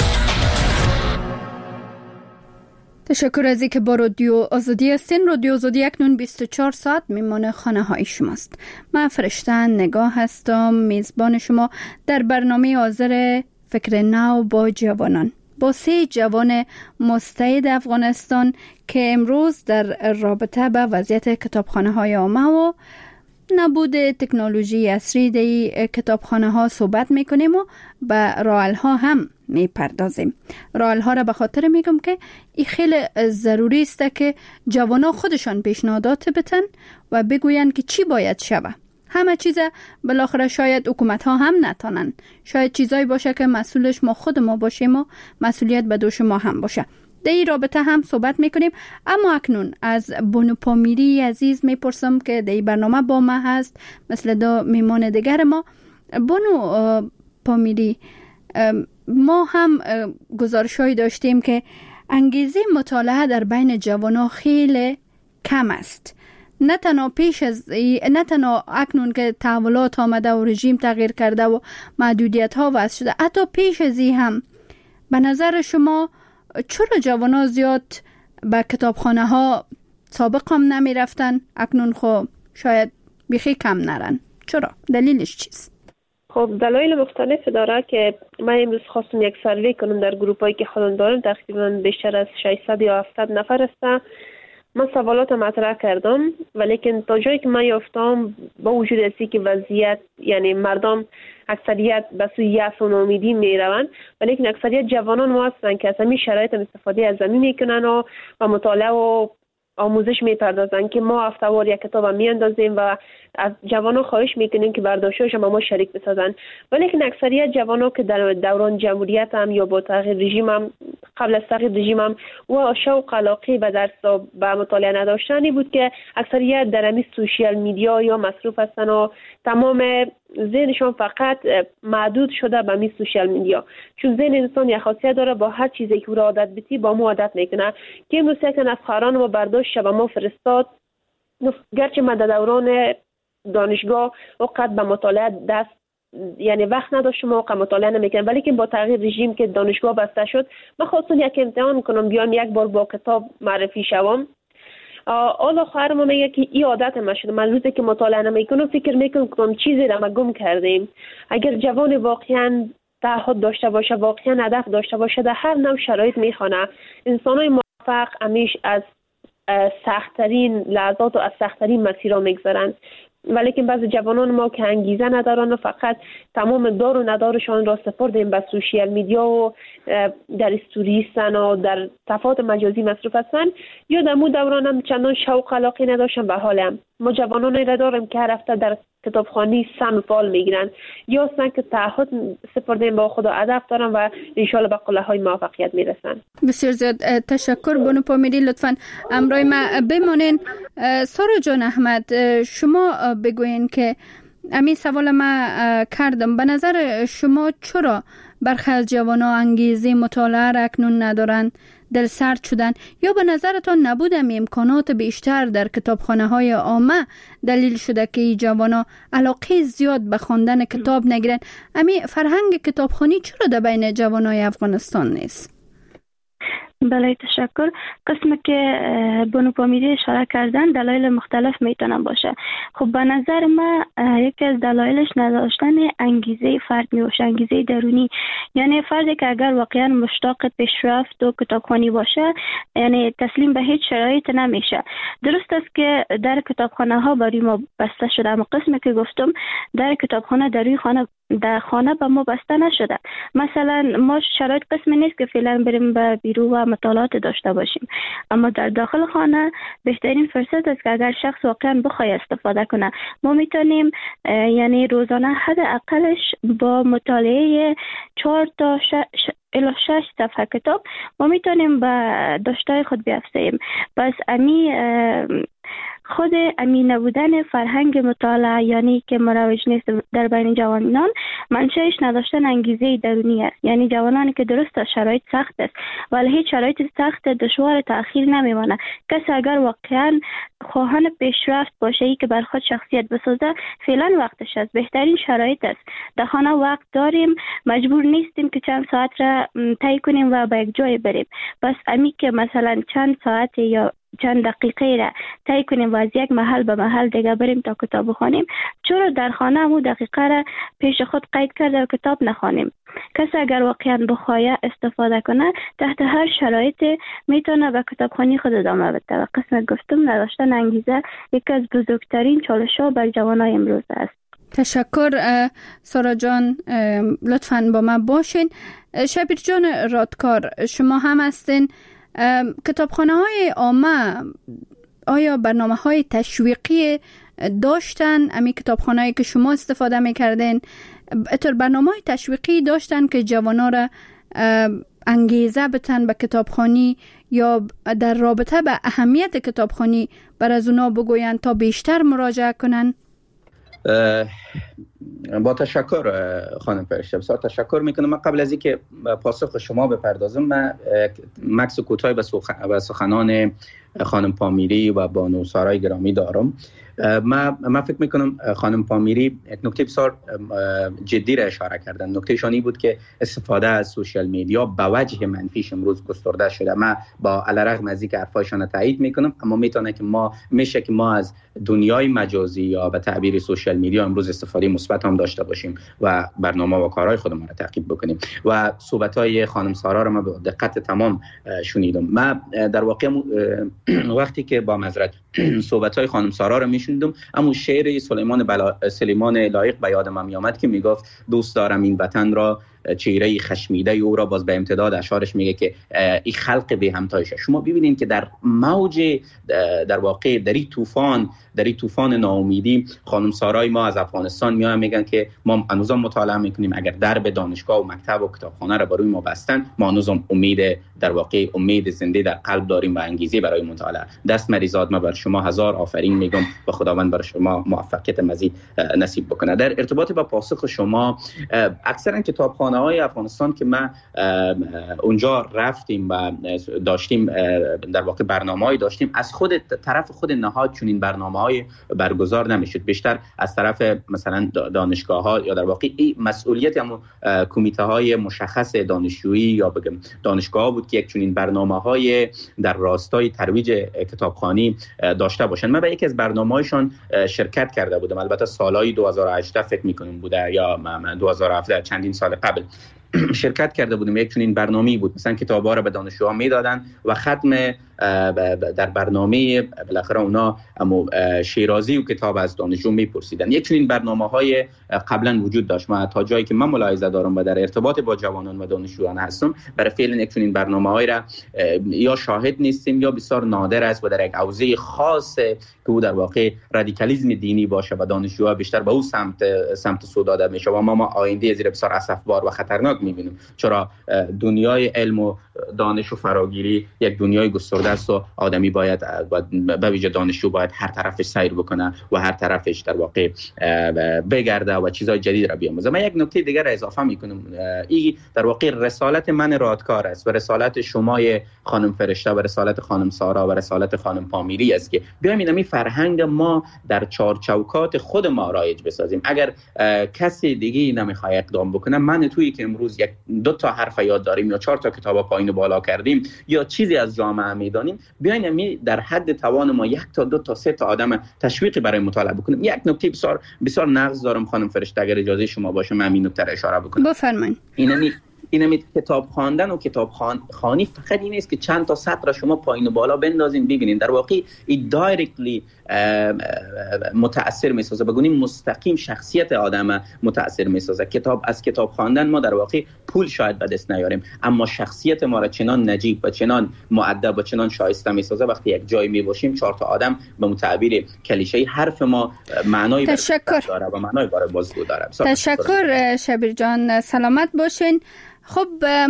تشکر از اینکه با رادیو آزادی هستین. رادیو آزادی اکنون 24 ساعت میمانه خانه های شماست. من فرشته نگاه هستم، میزبان شما در برنامه حاضر فکر نو با جوانان، با 3 جوان مستعد افغانستان که امروز در رابطه به وضعیت کتابخانه های عامه و نبود تکنولوژی عصری در کتابخانه ها صحبت میکنیم و به راه‌حل ها هم میپردازیم. راه‌حل ها را به خاطر میگم که این خیلی ضروری است که جوانا خودشان پیشنهادات بتن و بگوین که چی باید شود. همه چیز بالاخره شاید حکومت ها هم نتانن، شاید چیزایی باشه که مسئولش ما خود ما باشیم و مسئولیت به دوش ما هم باشه. در این رابطه هم صحبت میکنیم. اما اکنون از بانو پامیری عزیز میپرسم که در این برنامه با ما هست، مثل دو میمان دیگر ما. بانو پامیری، ما هم گزارش‌هایی داشتیم که انگیزه مطالعه در بین جوانان خیلی کم است. نه تنها اکنون که تحولات آمده و رژیم تغییر کرده و محدودیت ها وضع شده، حتی پیش از این هم به نظر شما چرا جوانان زیاد به کتابخانه ها سابق هم نمی رفتن، اکنون خب شاید بیخی کم نرن؟ چرا؟ دلیلش چیست؟ خب دلایل مختلف داره که من امروز خواستم یک سروی کنم در گروپ هایی که خودم دارم، تقریبا بیشتر از 600 یا 700 نفر هستن. من سوالات مطرح کردم، ولیکن تا جایی که من یافتم با وجود ازی که وضعیت یعنی مردم اکثریت به سوی یأس و ناامیدی میروند، ولیکن اکثریت جوانان ما هستن که از همین شرایط استفاده از زمین میکنن و مطالعه و آموزش میپردازن که ما هفته‌وار یک کتاب میاندازیم و از جوانان خواهش میکنیم که برداشتش ما شریک بسازن. ولیکن اکثریت جوانان که در دوران جمهوریت هم یا با تغییر رژیم هم، قبل از تغییر رژیم هم و شوق علاقه به درس و به مطالعه نداشتنی بود که اکثریت در همین سوشیال میدیا یا مصروف هستن و تمام ذهنشون فقط محدود شده به همین سوشیال میدیا. چون ذهن انسان یک خاصیت داره، با هر چیزی که او را عادت بتی با ما عادت میکنه. که امروز یکن از خاران ما برداشت به ما فرستاد، گرچه من در دوران دانشگاه وقت به مطالعه دست یعنی وقت نداشتم و مطالعه نمیکردم، ولی که با تغییر رژیم که دانشگاه بسته شد من خواستم یک امتحان کنم، بیام یک بار با کتاب معرفی شوم. حالا خواهرم میگه که این عادت ما شده، من روزی که مطالعه نمیکنم فکر میکنم کدام چیزی را ما گم کردیم. اگر جوان واقعا تعهد داشته باشه، واقعا هدف داشته باشه، در هر نوع شرایط میخونه. انسانای موفق همیشه از سخت‌ترین لحظات و از سخت‌ترین مسیرها میگذرند، ولیکن بعضی جوانان ما که انگیزه ندارن و فقط تمام دار و ندارشان را سپردیم به سوشیال میدیا و در استوریستن و در صفحات مجازی مصروف هستن، یا در مو دوران هم چندان شوق علاقه نداشتن به حالم. ما جوانان را داریم که هر هفته در کتابخانه سن فال میگیرن، یا هستن که تعهد سپردیم با خدا هدف دارن و انشالله به قله های موفقیت میرسن. بسیار زیاد تشکر بانو پامیری. لطفاً امرای ما بمانین. سارا جان احمد، شما بگوین که همین سوال ما کردم، به نظر شما چرا برخی از جوانان انگیزه مطالعه را اکنون ندارند، دل سرد شدن، یا به نظرتان نبود امکانات بیشتر در کتابخانه‌های عامه دلیل شده که این جوانان علاقه زیاد به خواندن کتاب نگیرند؟ امی فرهنگ کتابخوانی چرا در بین جوانای افغانستان نیست؟ بله تشکر. قسمی که بانو پامیری اشاره کردن دلایل مختلف میتونن باشه. خب به نظر من یکی از دلایلش نداشتن انگیزه فرد میشه، انگیزه درونی. یعنی فردی که اگر واقعا مشتاق پیشرفت و کتابخوانی باشه، یعنی تسلیم به هیچ شرایط نمیشه. درست است که در کتابخانه ها برای ما بسته شده، اما قسمی که گفتم در کتابخانه در خانه به ما بسته نشده. مثلا ما شرایط قسمی نیست که فعلا بریم به بیرون و مطالعات داشته باشیم، اما در داخل خانه بهترین فرصت است که اگر شخص واقعا بخواد استفاده کنه، ما میتونیم یعنی روزانه حداقلش با مطالعه 4 تا 6 صفحه کتاب ما میتونیم به داشته‌های خود بیافزاییم. پس خود نبودن فرهنگ مطالعه، یعنی که مروج نیست در بین جوانان، منشأش نداشتن انگیزه درونی است. یعنی جوانانی که درست شرایط سخت است ولی هیچ شرایط سخت دشوار تأخیر نمیمانه. کسی اگر واقعا خواهان پیشرفت باشه، ای که بر خود شخصیت بسازه، فعلا وقتش است، بهترین شرایط است. در خانه وقت داریم، مجبور نیستیم که چند ساعت را طی کنیم و به یک جای بریم. پس که مثلا چند ساعت یا چند دقیقه را طی کنیم و از یک محل به محل دیگه بریم تا کتاب بخوانیم، چرا در خانه همون دقیقه را پیش خود قید کرده و کتاب نخوانیم؟ کسی اگر واقعا بخواه استفاده کنه، تحت هر شرایط میتونه به کتابخوانی خود ادامه بده. و قسم گفتم نداشتن انگیزه یکی از بزرگترین چالش‌ها بر جوانای امروز است. تشکر سارا جان، لطفاً با من باشین. شبیر جان رادکار، شما هم هستین. کتابخانه‌های عامه آیا برنامه‌های تشویقی داشتن؟ امی کتابخانه‌ای که شما استفاده می‌کردین اتر برنامه‌های تشویقی داشتن که جوانا را انگیزه بتن به کتابخوانی یا در رابطه به اهمیت کتابخوانی بر از اونا بگوین تا بیشتر مراجعه کنن؟ با تشکر خانم فرشته، بسیار تشکر میکنم. من قبل از اینکه پاسخ شما بپردازم، من مکس کوتاهی به سخنان خانم پامیری و بانو سارای گرامی دارم. من فکر میکنم خانم پامیری یک نکته بسیار جدی را اشاره کردن. نکته شانی بود که استفاده از سوشال میدیا به وجه منفیش امروز گسترده شده. من با علیرغم از اینکه حرفایشان تایید میکنم، اما میتونه که ما از دنیای مجازی یا به تعبیر سوشال میدیا امروز استفاده مثبت هم داشته باشیم و برنامه و کارهای خودمون را تعقیب بکنیم. و صحبت‌های خانم سارا را من به دقت تمام شنیدم. من در واقع وقتی که با معذرت صحبت‌های خانم سارا را میشنیدم، اما شعر سلیمان لایق به یادم میآمد که میگفت دوست دارم این وطن را، چهره خشمیده او را. باز به امتداد اشعارش میگه که این خلق به همتایشه. شما ببینید که در موج در واقع در این طوفان ناامیدی، خانم سارای ما از افغانستان میان میگن که ما هنوز مطالعه میکنیم. اگر درب دانشگاه و مکتب و کتابخانه را برای ما بستن، ما هنوز امید زنده در قلب داریم و انگیزه برای مطالعه. دست مریزاد. ما بر شما هزار آفرین میگم و خداوند بر شما موفقیت مزید نصیب بکنه. در ارتباط با پاسخ شما، اکثرا کتابخانه‌های افغانستان که ما اونجا رفتیم و داشتیم در واقع برنامه‌ای داشتیم، از طرف خود نهاد چنین برنامه‌های برگزار نمی‌شد. بیشتر از طرف مثلا دانشگاه‌ها یا در واقع مسئولیت هم کمیته‌های مشخص دانشجویی یا بگم دانشگاه‌ها بود که یک چنین برنامه‌های در راستای ترویج کتابخوانی داشته باشند. من به یکی از برنامه‌هایشان شرکت کرده بودم، البته سالهای 2018 فکر می‌کنم بوده یا 2017، چندین سال قبل شرکت کرده بودیم. یک چنین برنامه‌ای بود، مثلا کتاب‌ها رو به دانشجوها میدادن و ختم در برنامه بالاخره اونا شیرازی و کتاب از دانشجو میپرسیدن. یک چنین برنامه‌های قبلا وجود داشت. ما تا جایی که من ملاحظه دارم و در ارتباط با جوانان و دانشجویان هستم، برای فعلا یک چنین برنامه‌های را یا شاهد نیستیم یا بسیار نادر است و در یک حوزه خاص که او در واقع رادیکالیسم دینی باشه و دانشجوها بیشتر به او سمت سو داده میشه و ما آینده زیر بسیار اسفبار و خطرناک میبینیم. چرا دنیای علم و دانش و فراگیری یک دنیای گسترده است و آدمی باید به ویژه دانشجو باید هر طرفش سیر بکنه و هر طرفش در واقع بگرده و چیزای جدید را بیاموزه. من یک نکته دیگر را اضافه میکنم، این در واقع رسالت من رادکار است و رسالت شمای خانم فرشته و رسالت خانم سارا و رسالت خانم پامیری است که بیایم این فرهنگ ما در چارچوکات خود ما رایج بسازیم. اگر کسی دیگه نمیخواد اقدام بکنه، من تویی که امروز یک دو تا حرف یاد داریم یا 4 تا کتاب پایین بالا کردیم یا چیزی از جامعه میدانیم، بیاین در حد توان ما 1 تا 2 تا 3 تا آدم تشویقی برای مطالعه بکنیم. یک نکته بسیار بسیار نقض دارم خانم فرشته، اگر اجازه شما باشه من این نکته را اشاره بکنم. بفرمایید. اینمی کتاب خواندن و کتاب خوانی فقط این نیست که چند تا سطر شما پایین و بالا بندازین ببینین، در واقع این دایرکتلی متاثر میسازه، بگونیم مستقیم شخصیت آدم متاثر میسازه. از کتاب خواندن ما در واقع پول شاید به دست نیاریم، اما شخصیت ما را چنان نجیب و چنان مؤدب و چنان شایسته میسازه وقتی یک جای میباشیم 4 تا آدم به متعبیر کلیشه‌ای حرف ما معنای داره و معنای برای بازگو داره. تشکر شبیر جان، سلامت باشین. خب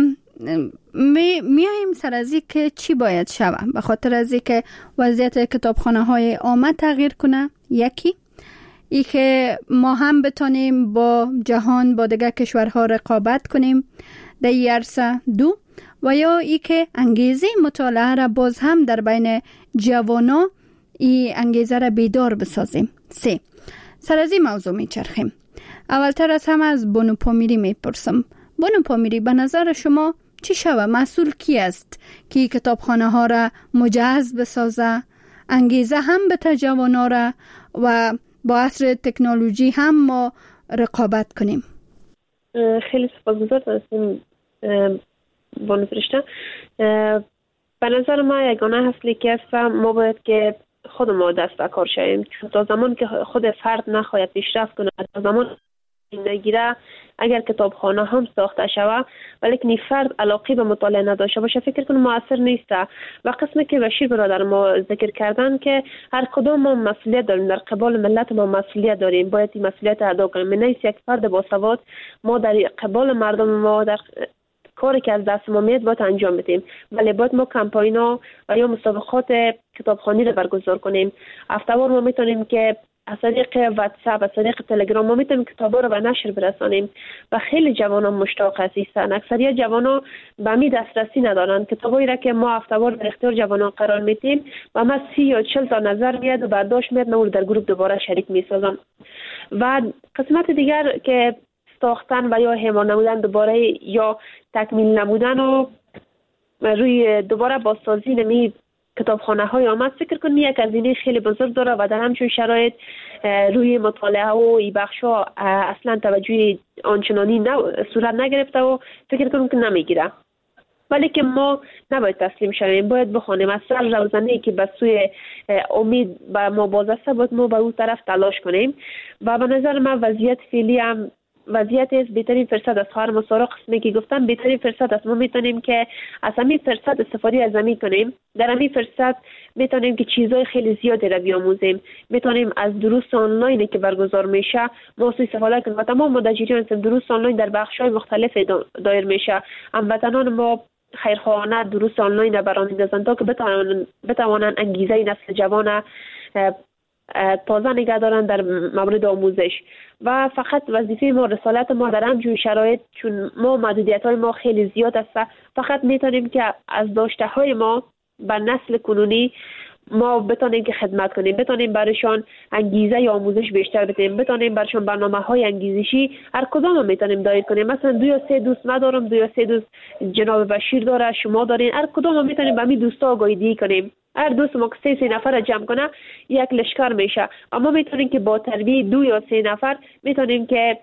میایم سر از این که چی باید شود به خاطر از این که وضعیت کتابخانه های عامه تغییر کنه. یکی ای که ما هم بتانیم با جهان با دیگر کشورها رقابت کنیم در این عرصه. 2 و یا ای که انگیزه مطالعه را باز هم در بین جوانا ای انگیزه را بیدار بسازیم. 3 سر از این موضوع میچرخیم. اولتر از همه از بانو پامیری میپرسم. بانو پامیری، به نظر شما چی شود؟ مسئول کی است که کتابخانه ها را مجهز بسازه، انگیزه هم به جوانا را و با عصر تکنولوژی هم ما رقابت کنیم؟ خیلی سپاسگزار هستیم بانو فرشته. به نظر ما یگانه حاصلی که است ما باید که خود ما دست به کار شویم. تا زمان که خود فرد نخواهد پیشرفت کنه، تا زمان نگیره، اگر کتابخانه هم ساخته شود ولی فرد علاقه به مطالعه نداشته باشه، فکر کنم موثر نیست. و قسمی که بشیر برادر ما ذکر کردن که هر کدام ما مسئولیت داریم، در قبال ملت ما مسئولیت داریم، باید این مسئولیت ادا کنیم. نیست یک فرد باسواد ما در قبال مردم ما در کاری که از دست ما میاد باید انجام بدیم، ولی باید ما کمپاینا و یا مسابقات کتابخوانی رو برگزار کنیم. هفته‌وار ما میتونیم که از طریق واتساپ، از طریق تلگرام ما میتونیم کتابا رو به نشر برسانیم و خیلی جوانان مشتاق هستند. اکثریت جوانان به می دسترسی ندارند. کتابایی را که ما هفته‌وار در اختیار جوانان قرار میدیم و ما 30 یا 40 تا نظر میاد و برداشت میاد، ما در گروه دوباره شریک میسازم. و قسمت دیگر که ساختن و یا حمایت نمودن دوباره یا تکمیل نمودن و روی دوباره بازسازی نمی کتابخانه های آمد، فکر کنم یک هزینه خیلی بزرگ داره و در همچون شرایط روی مطالعه و این بخش ها اصلا توجه آنچنانی صورت نگرفته و فکر کنم که نمیگیره. ولی که ما نباید تسلیم شویم، باید بخوانیم. از سر روزانه‌ای که به سوی امید به ما بازسته باید ما به اون طرف تلاش کنیم. و به نظر من وضعیت فعلی هم وضعیت است بهترین فرصت است. خواهر مسارا قسمی که گفتم بهترین فرصت است. ما میتونیم که از همین فرصت استفاده از زمین کنیم. در همین فرصت میتونیم که چیزهای خیلی زیادی را بیاموزیم. میتونیم از دروس آنلاینی که برگزار میشه ما استفاده کنیم و تمام مدیران دروس آنلاین در بخش‌های مختلف دایر میشه. هموطنان ما خیرخواهانه دروس آنلاین را برای می‌دازند تا که بتوانند انگیزه نسل جوان تازه نگه دارن در مورد آموزش. و فقط وظیفه ما، رسالت ما در همچون شرایط، چون ما محدودیت های ما خیلی زیاد است، فقط میتونیم که از داشته های ما به نسل کنونی ما بتونیم که خدمت کنیم، بتونیم برایشان انگیزه یا آموزش بیشتر بدیم، بتونیم برایشان برنامه‌های انگیزشی هر کدام میتونیم دایر کنیم. مثلا 2 یا 3 دوست ندارم، 2 یا 3 دوست جناب بشیر داره، شما دارین، هر کدام میتونیم به می دوستا آگاهی کنیم. هر دوست ما که 3 نفر را جمع کنه یک لشکر میشه. اما میتونیم که با تربیت 2 یا 3 نفر میتونیم که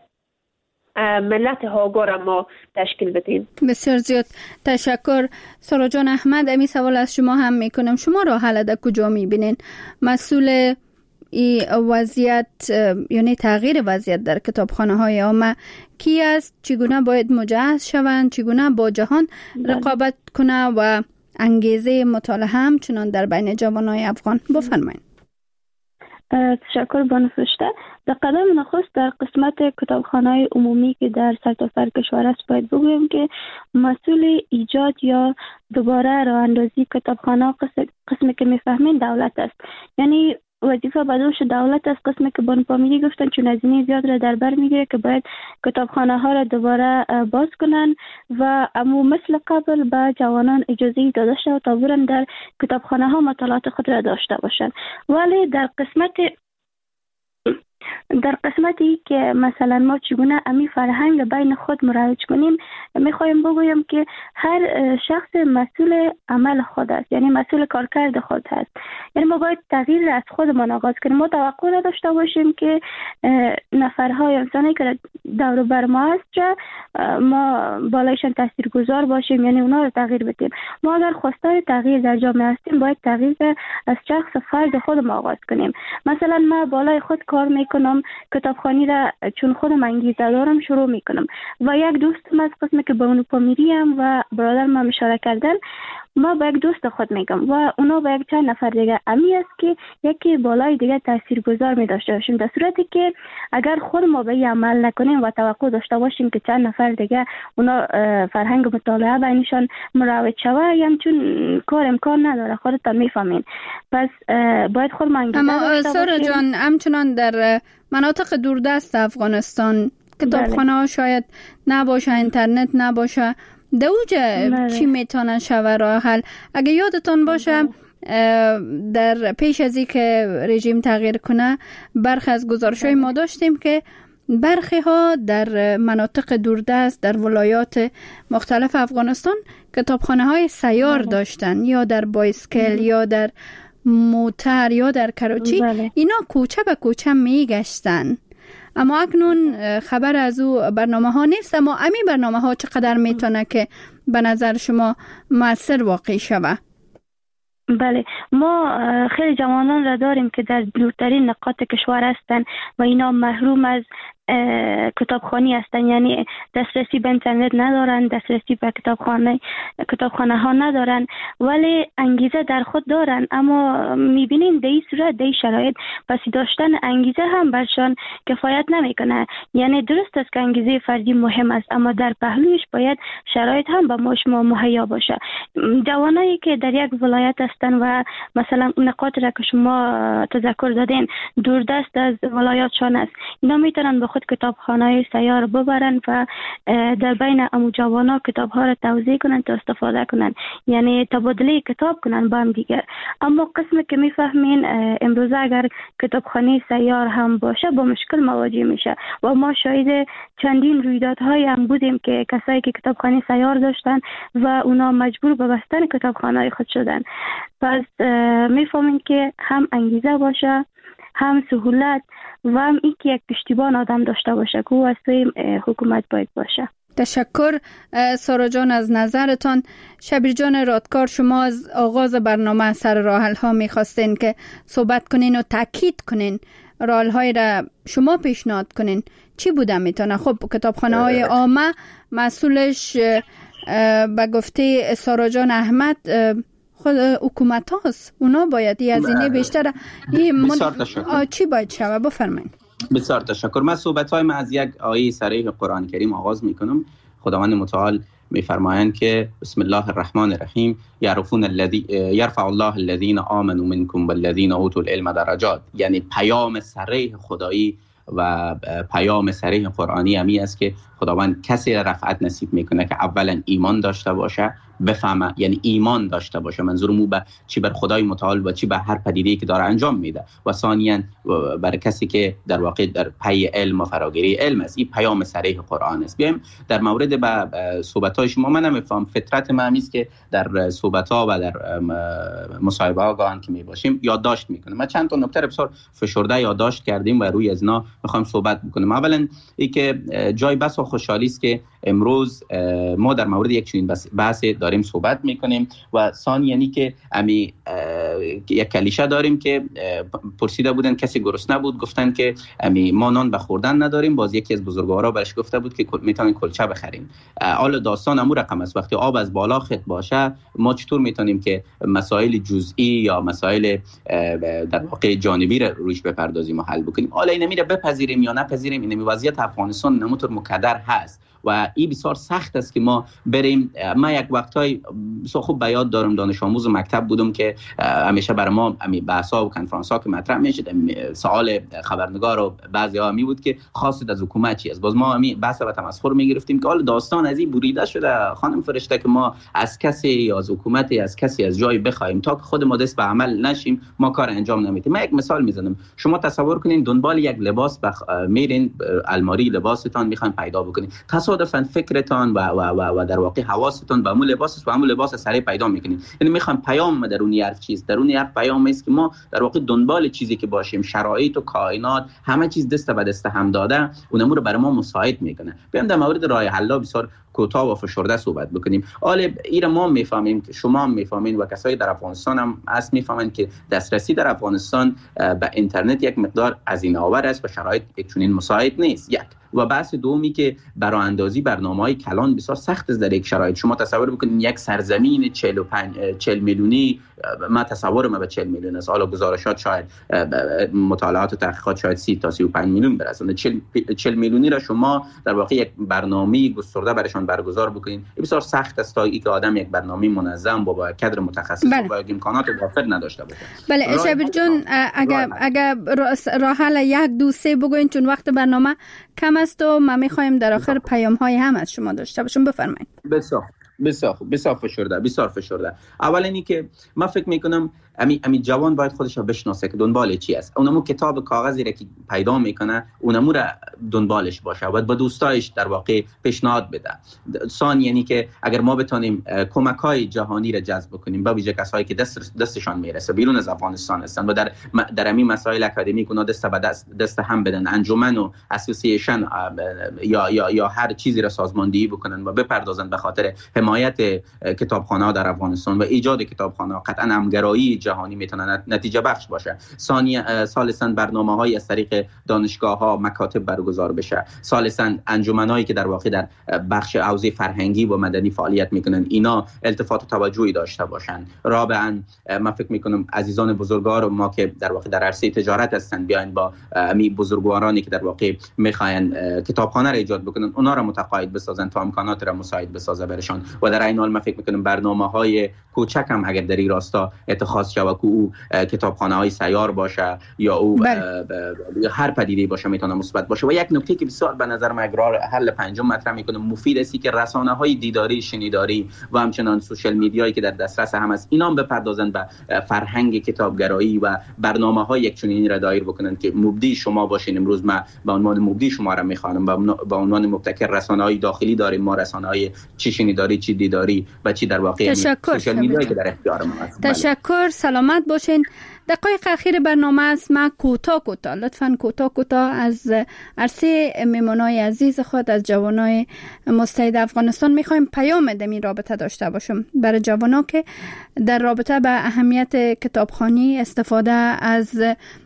ملت هاگار ما تشکیل بدیم. بسیار زیاد تشکر. سارا جان احمد، امی سوال از شما هم میکنم. شما راه حل در کجا میبینین؟ مسئول این وضعیت یعنی تغییر وضعیت در کتابخانه های عامه کی است؟ چگونه باید مجهز شوند؟ چگونه با جهان رقابت کنه و انگیزه مطالعه هم چنان در بین جوانای افغان؟ بفرمایید. تشکر بانو فرشته. در قدم نخست در قسمت کتابخانه‌های عمومی که در سرتاسر کشور است باید بگویم که مسئول ایجاد یا دوباره راه اندازی کتابخانه قسمی که میفهمین دولت است. یعنی وظیفه به دوش دولت است، قسمی که بانو پامیری گفتن چون هزینه زیاد را در بر میگیره که باید کتابخانه ها را دوباره باز کنن و اما مثل قبل به جوانان اجازه داده شد تا برن در کتابخانه ها مطالعات خود را داشته باشند. ولی در قسمتی که مثلا ما چگونه امی فرهنگ بین خود مروج کنیم، میخوایم بگویم که هر شخص مسئول عمل خود است، یعنی مسئول کارکرد خود است. یعنی ما باید تغییر از خودمان آغاز کنیم. ما توقع نداشته باشیم که نفرهای انسانی که دور بر ما است ما بالایشان تاثیرگذار باشیم، یعنی اونا رو تغییر بدیم. ما اگر خواستار تغییر در جامعه هستیم باید تغییر از شخص فرد خودم آغاز کنیم. مثلا ما بالای خود کار میکنم، کتابخانی را چون خودم انگیزه دارم شروع میکنم و یک دوستم از قسمی که بانو پامیری هم و برادر ما اشاره کردن، ما با یک دوست خود میگم و اونا با یک چند نفر دیگه امی است که یکی بالای دیگه تاثیرگذار می داشته باشیم. در صورتی که اگر خود ما به این عمل نکنیم و توقع داشته باشیم که چند نفر دیگه اونا فرهنگ مطالعه بینشان مروج شوه، یعنی چون کار امکان نداره، خودتان میفهمین. پس باید خود ما انگیزه داشته باشیم. اما سارا جان، همچنان در مناطق دوردست افغانستان کتابخانه ها شاید نباشه، اینترنت نباشه، دوجه چی میتونه شوه راه حل؟ اگه یادتان باشه در پیش از اینکه رژیم تغییر کنه برخی از گزارش‌های ما داشتیم که برخی ها در مناطق دوردست در ولایات مختلف افغانستان کتابخانه های سیار داشتن، یا در بایسکل یا در موتر یا در کراچی. اینا کوچه به کوچه میگشتن، اما اکنون خبر از او برنامه ها نیست. اما امی برنامه ها چقدر میتونه که به نظر شما مؤثر واقع شوه؟ بله، ما خیلی جوانان را داریم که در دورترین نقاط کشور هستند و اینا محروم از کتابخانی هستن، یعنی دسترسی به اینترنت ندارن، دسترسی به کتابخانه ها ندارن، ولی انگیزه در خود دارن. اما میبینیم در این صورت، در این شرایط پس داشتن انگیزه هم برشان کفایت نمیکنه. یعنی درست است که انگیزه فردی مهم است، اما در پهلوش باید شرایط هم به ما شما مهیا باشه. جوانایی که در یک ولایت هستن و مثلا نقاط را که شما تذکر دادین دوردست از ولایاتشان است، اینا میتونن به خود کتابخانه سیار ببرن و در بین امو جوانا کتاب ها را توزیع کنن تا استفاده کنن، یعنی تبادله کتاب کنن با هم دیگر. اما قسمی که میفهمین امروز اگر کتابخانه سیار هم باشه با مشکل مواجه میشه و ما شاهد چندین رویدادهای هم بودیم که کسایی که کتابخانه سیار داشتن و اونا مجبور به بستن کتابخانه خود شدن. پس میفهمین که هم انگیزه باشه، هم سهولت و هم این که یک پشتیبان آدم داشته باشه که او از توی حکومت باید باشه. تشکر سارا جان از نظرتان. شبیر جان رادکار، شما از آغاز برنامه سر راحل ها میخواستین که صحبت کنین و تاکید کنین، راحل های را شما پیشنهاد کنین، چی بوده میتونه؟ خب کتابخانه های عامه مسئولش به گفته سارا جان احمد خود حکومت هاست، اونا باید هزینه بیشتر. چی باید شود؟ بفرمایید. بسیار تشکر. من صحبت‌های من از یک آیه صریح قرآن کریم آغاز میکنم. خداوند متعال میفرمایند که بسم الله الرحمن الرحیم یرفع الله الذین آمنوا منکم والذین اوتوا العلم درجات. یعنی پیام صریح خدایی و پیام صریح قرآنی همی است که خداوند کسی رفعت نصیب میکنه که اولا ایمان داشته باشه، بفهمه، یعنی ایمان داشته باشه، منظورم به چی بر خدای متعال و چی به هر پدیده‌ای که داره انجام میده، و ثانیاً بر کسی که در واقع در پی علم و فراگیری علم است. این پیام صریح قرآن است. بیایم در مورد به صحبت‌های شما. من نمیفهم، فطرت ما است که در صحبت‌ها و در مصاحبه‌ها گاهن که میباشیم یادداشت میکنیم. ما چند تا نکته بسیار فشرده یادداشت کردیم و روی از اینا میخوایم صحبت بکنیم. اولا این که جای بس و خوشحالی است که امروز ما در مورد یک چنین بحث داریم صحبت میکنیم، و ثانیاً که امی یک کلیشه داریم که پرسیده بودن کسی گرسنه بود، گفتن که ما نان به خوردن نداریم. باز یکی از بزرگوارا برش گفته بود که میتونیم کلچه بخریم. حالا داستان امور رقم است. وقتی آب از بالا خط باشه ما چطور میتونیم که مسائل جزئی یا مسائل در واقع جانبی رو روش بپردازیم و حل بکنیم؟ حالا این میره بپذیریم یا نپذیریم، این وضعیت افغانستان نموتر مقدر هست و این بسیار سخت است که ما بریم. ما یک وقتای خوب به یاد دارم دانش آموز مکتب بودم که همیشه برای ما بحثا و کنفرانس ها که مطرح میشد سوال خبرنگار و بعضی ها می بود که خواستید از حکومت چی است. باز ما بحث و تمسخر میگرفتیم که حالا داستان از این بریده شده خانم فرشته که ما از کسی یا از حکومتی از کسی از جای بخوایم تا که خود ما دست به عمل نشیم ما کار انجام نمیدیم. من یک مثال میزنم. شما تصور کنین دنبال یک لباس میرین الماری لباستان میخواین پیدا بکنین، تصادفاً فکرتان و در واقع حواستان به همون لباس سریع پیدا میکنین. یعنی میخوام پیام درونی هر چیز، درونی هر پیام است که ما در واقع دنبال چیزی که باشیم، شرایط و کائنات همه چیز دست به دست هم داده اون امور برای ما مساعد میکنه. بیام در مورد راه حل بسیار کوتاه و فشرده صحبت بکنیم. حالا ایران ما میفهمیم که شما هم میفهمین و کسایی در افغانستان هم از میفهمن که دسترسی در افغانستان به اینترنت یک مقدار هزینه آور است و شرایط چنین مساعد نیست. یک و بحث دومی که برای اندازی برنامه‌های کلان بسیار سخت است در یک شرایط. شما تصور بکنید یک سرزمین 40 میلیونی، ما تصورم به 40 میلیون است، حالا گزارشات شاید مطالعات و تحقیقات شاید 30 تا 35 میلیون برسونه. 40 میلیونی را شما در واقع یک برنامه گسترده برشان برگزار بکنید بسیار سخت است تا اینکه آدم یک برنامه منظم با کادر متخصص و با امکانات وافر نداشته باشه. بله شبیر جون، اگر راه حل 1 2 3 بگوین چون وقت برنامه کم است و ما می‌خوایم در آخر پیام‌های هم از شما داشته باشیم. بفرمایید. بسیار فشرده. اول اینی که من فکر میکنم امی جوان باید خودش رو بشناسه که دنبال چی است. اونمو کتاب کاغذی را که پیدا میکنه اونمو را دنبالش باشه و با دوستایش در واقع پیشنهاد بده. ثانی یعنی که اگر ما بتونیم کمک‌های جهانی را جذب کنیم، با ویژه کسایی که دستشان میرسه بیرون از افغانستان هستن و در همین مسائل اکادمیک اونا دست هم بدن، انجمن و اسوسییشن یا هر چیزی را سازماندهی بکنن و بپردازن به خاطر حمایت کتابخانه‌ها در افغانستان و ایجاد کتابخانه‌ها. قطعاً همگرایی جهانی میتونه نتیجه بخش باشه. ثالثاً برنامه‌های از طریق دانشگاه‌ها، مکاتب برگزار بشه. ثالثاً انجمنایی که در واقع در بخش حوزه فرهنگی و مدنی فعالیت میکنن اینا التفات و توجهی داشته باشن. رابعاً من فکر میکنم عزیزان بزرگوار ما که در واقع در عرصه تجارت هستن بیاین با می بزرگوارانی که در واقع میخواین کتابخانه را ایجاد بکنن اونا را متقاعد بسازن تا امکانات را مساعد بسازه برشان. و در این حال من فکر میکنم برنامه‌های کوچک هم اگر در این راستا اتخاذ شود که او کتابخانه‌های سیار باشه یا او هر پدیده باشه میتونه مثبت باشه. و یک نکته که بسیار به نظر من اقرار حل پنجم مطرح میکنم مفید است که رسانه‌های دیداری، شنیداری و همچنان سوشال میدیایی که در دسترس هم است اینا هم بپردازن به فرهنگ کتابگرایی و برنامه‌های یک چنینی را دایر بکنن که مبدی شما باشین. امروز من به عنوان مبدی شما را میخوانم، به عنوان مبتکر رسانه‌های داخلی داریم ما، رسانه‌های چی شنیداری چی دیداری و چی در واقع سوشال میدیایی که در اختیار ما است. تشکر، سلامت باشین. دقایق اخیر برنامه است. ما کوتاه لطفاً کوتاه از عرصه میمونای عزیز خود از جوانای مستعد افغانستان میخوایم پیام دمی رابطه داشته باشم برای جوانا که در رابطه به اهمیت کتابخوانی، استفاده از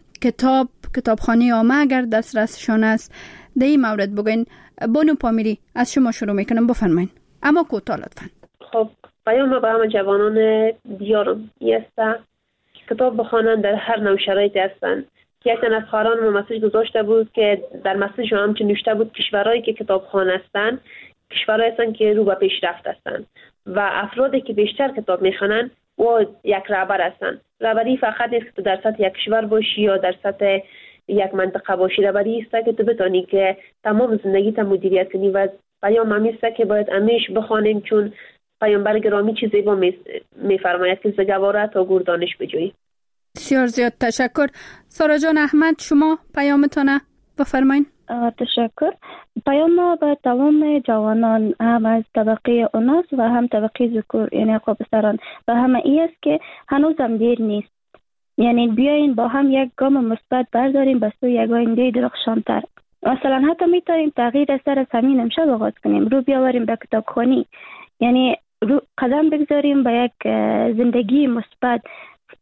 کتابخوانی عامه اگر دسترسشان است در این مورد بگوین. بانو پامیری از شما شروع میکنم، بفرمایید اما کوتاه لطفاً. خب پیام به همه جوانان دیارم است که کتاب بخوانند در هر نوع شرایطی هستند. یک تن از خواهران ما مسیج گذاشته بود که در مسیج هم چه نوشته بود کشورهایی که کتابخوان هستند کشورهایی هستند که رو به پیشرفت هستند و افرادی که بیشتر کتاب میخوانند و یک رهبر هستند. رهبری فقط نیست که تو در سطح یک کشور باشی یا در سطح یک منطقه باشی. رهبری است که تو بتانی که تمام زندگیت مدیریت کنی و پیام هم است که باید همیش بخوانیم چون پیامبر گرامی چیزی با میفرماید که زگواره تا گردانش بجویی. بسیار زیاد تشکر. سارا جان احمد شما پیامتونه بفرمایید. تشکر. پیام ما به تمام جوانان هم از طبقه اوناس و هم طبقه ذکور یعنی پسران و همه ای است که هنوز هم دیر نیست. یعنی بیاین با هم یک گام مثبت برداریم به سوی یک آینده درخشانتر. مثلا حتی میتونیم تغییر سر از همین امشب آغاز کنیم، رو بیاوریم به کتابخوانی، یعنی رو قدم بگذاریم به یک زندگی مثبت.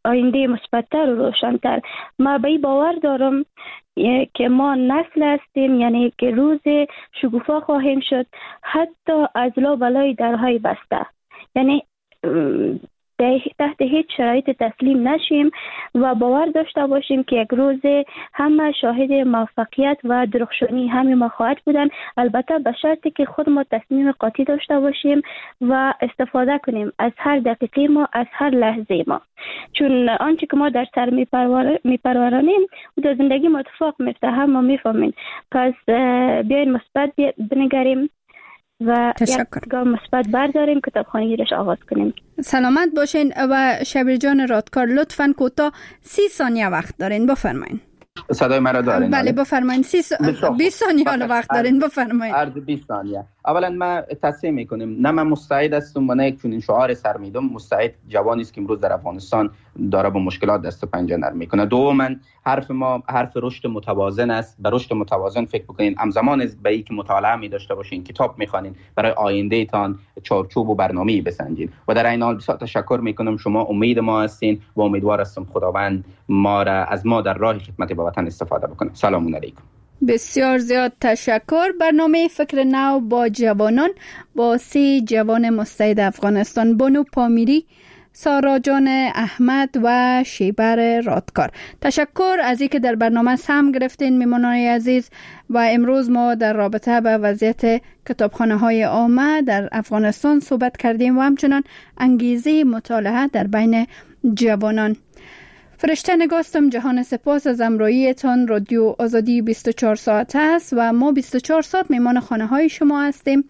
آینده مثبت‌تر و روشن‌تر. ما به این باور دارم که ما نسل هستیم، یعنی که روز شکوفا خواهیم شد حتی از لابلای درهای بسته، یعنی تحت هیچ شرایط تسلیم نشیم و باور داشته باشیم که یک روز همه شاهد موفقیت و درخشانی همه ما خواهد بودن، البته به شرطی که خود ما تصمیم قاطع داشته باشیم و استفاده کنیم از هر دقیقه ما، از هر لحظه ما، چون آنچه که ما در سر میپرورانیم و در زندگی ما اتفاق میفته، هم ما میفهمیم. پس بیاین مثبت بنگریم و یک گام مثبت برداریم، کتابخوانیش آغاز کنیم. سلامت باشین. و شبیر جان رادکار لطفاً کوتاه 30 ثانیه وقت دارین، بفرمایین. صدای مرا دارین؟ بله بفرمایین. 20 ثانیه وقت دارین، بفرمایین. عرض 20 ثانیه. اولا ما تصحیح میکنیم، نه من مستعد هستم و نه یک چنین شعار سر میدم. مستعد جوانی است که امروز در افغانستان داره با مشکلات دست و پنجه نرم میکنه. دوما حرف ما حرف رشد متوازن است. به رشد متوازن فکر بکنین، همزمان به این که مطالعه می داشته باشین، کتاب میخوانین، برای آینده تان چارچوب و برنامه‌ای بسنجین. و در این حال بسیار تشکر میکنم، شما امید ما هستین و امیدوار هستم خداوند ما را از ما در راه خدمت به وطن استفاده بکنه. سلام علیکم. بسیار زیاد تشکر. برنامه فکر نو با جوانان با 3 جوان مستعد افغانستان، بانو پامیری، سارا جان احمد و شیبر رادکار. تشکر از اینکه در برنامه سهم گرفتین میمانان عزیز. و امروز ما در رابطه با وضعیت کتابخانه‌های عامه در افغانستان صحبت کردیم و همچنان انگیزه مطالعه در بین جوانان. فرشته نگاستم. جهان سپاس از همراهیتان. رادیو آزادی 24 ساعت است و ما 24 ساعت میمان خانه های شما هستیم.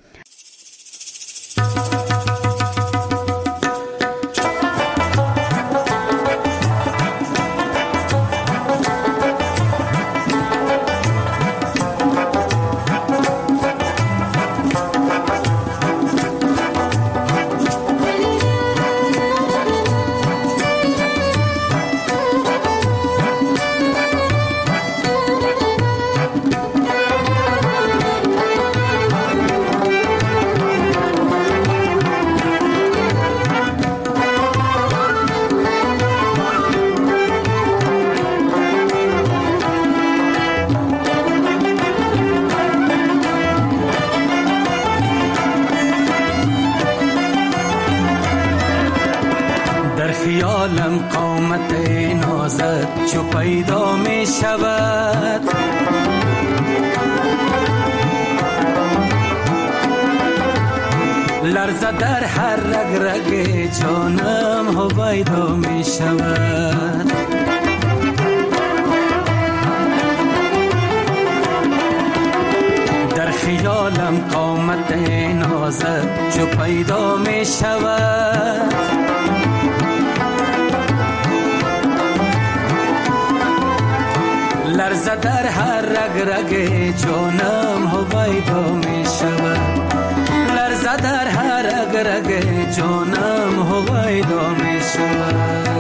خیالم قامت نازت چو پیدا می شود، لرزه در هر رگ رگ جانم هویدا می شود. در خیالم قامت نازت چو پیدا می شود، لرزه در هر رگ رگ جانم هویدا می شود، لرزه در هر رگ رگ جانم هویدا می شود.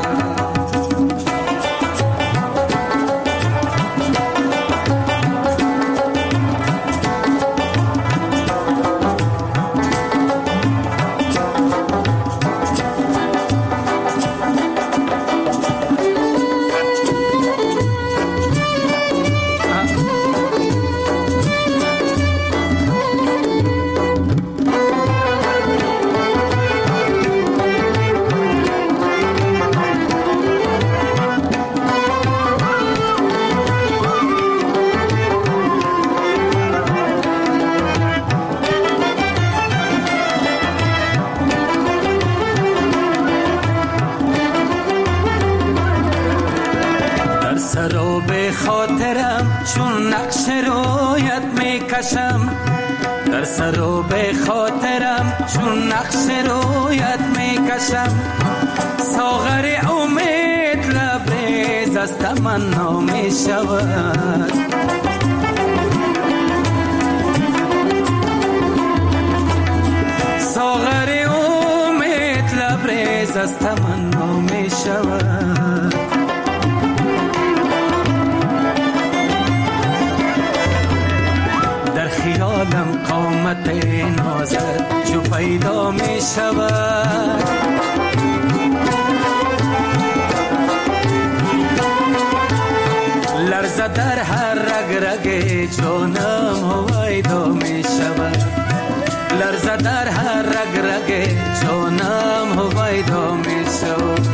چون نقش رویت میکشم، در سر و به خاطرم چون نقش رویت میکشم، ساغر امید لبریز از تمنا میشود، ساغر امید لبریز از تمنا میشود. خیالم قامت نازت چو پیدا می شود، لرزه در هر رگ رگ جانم هویدا می شود لرزه در هر رگ رگ جانم هویدا می شود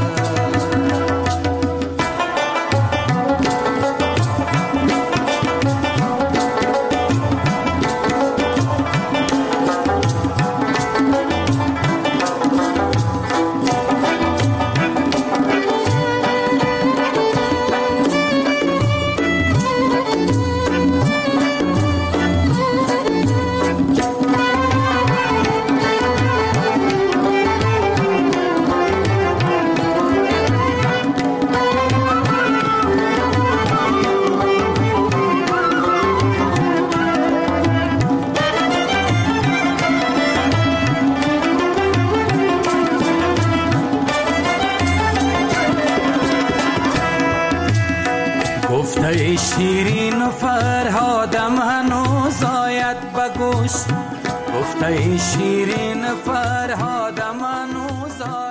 گفته شیرین و فرهادم هنوز آید بگوش گفته شیرین و فرهادم هنوز آید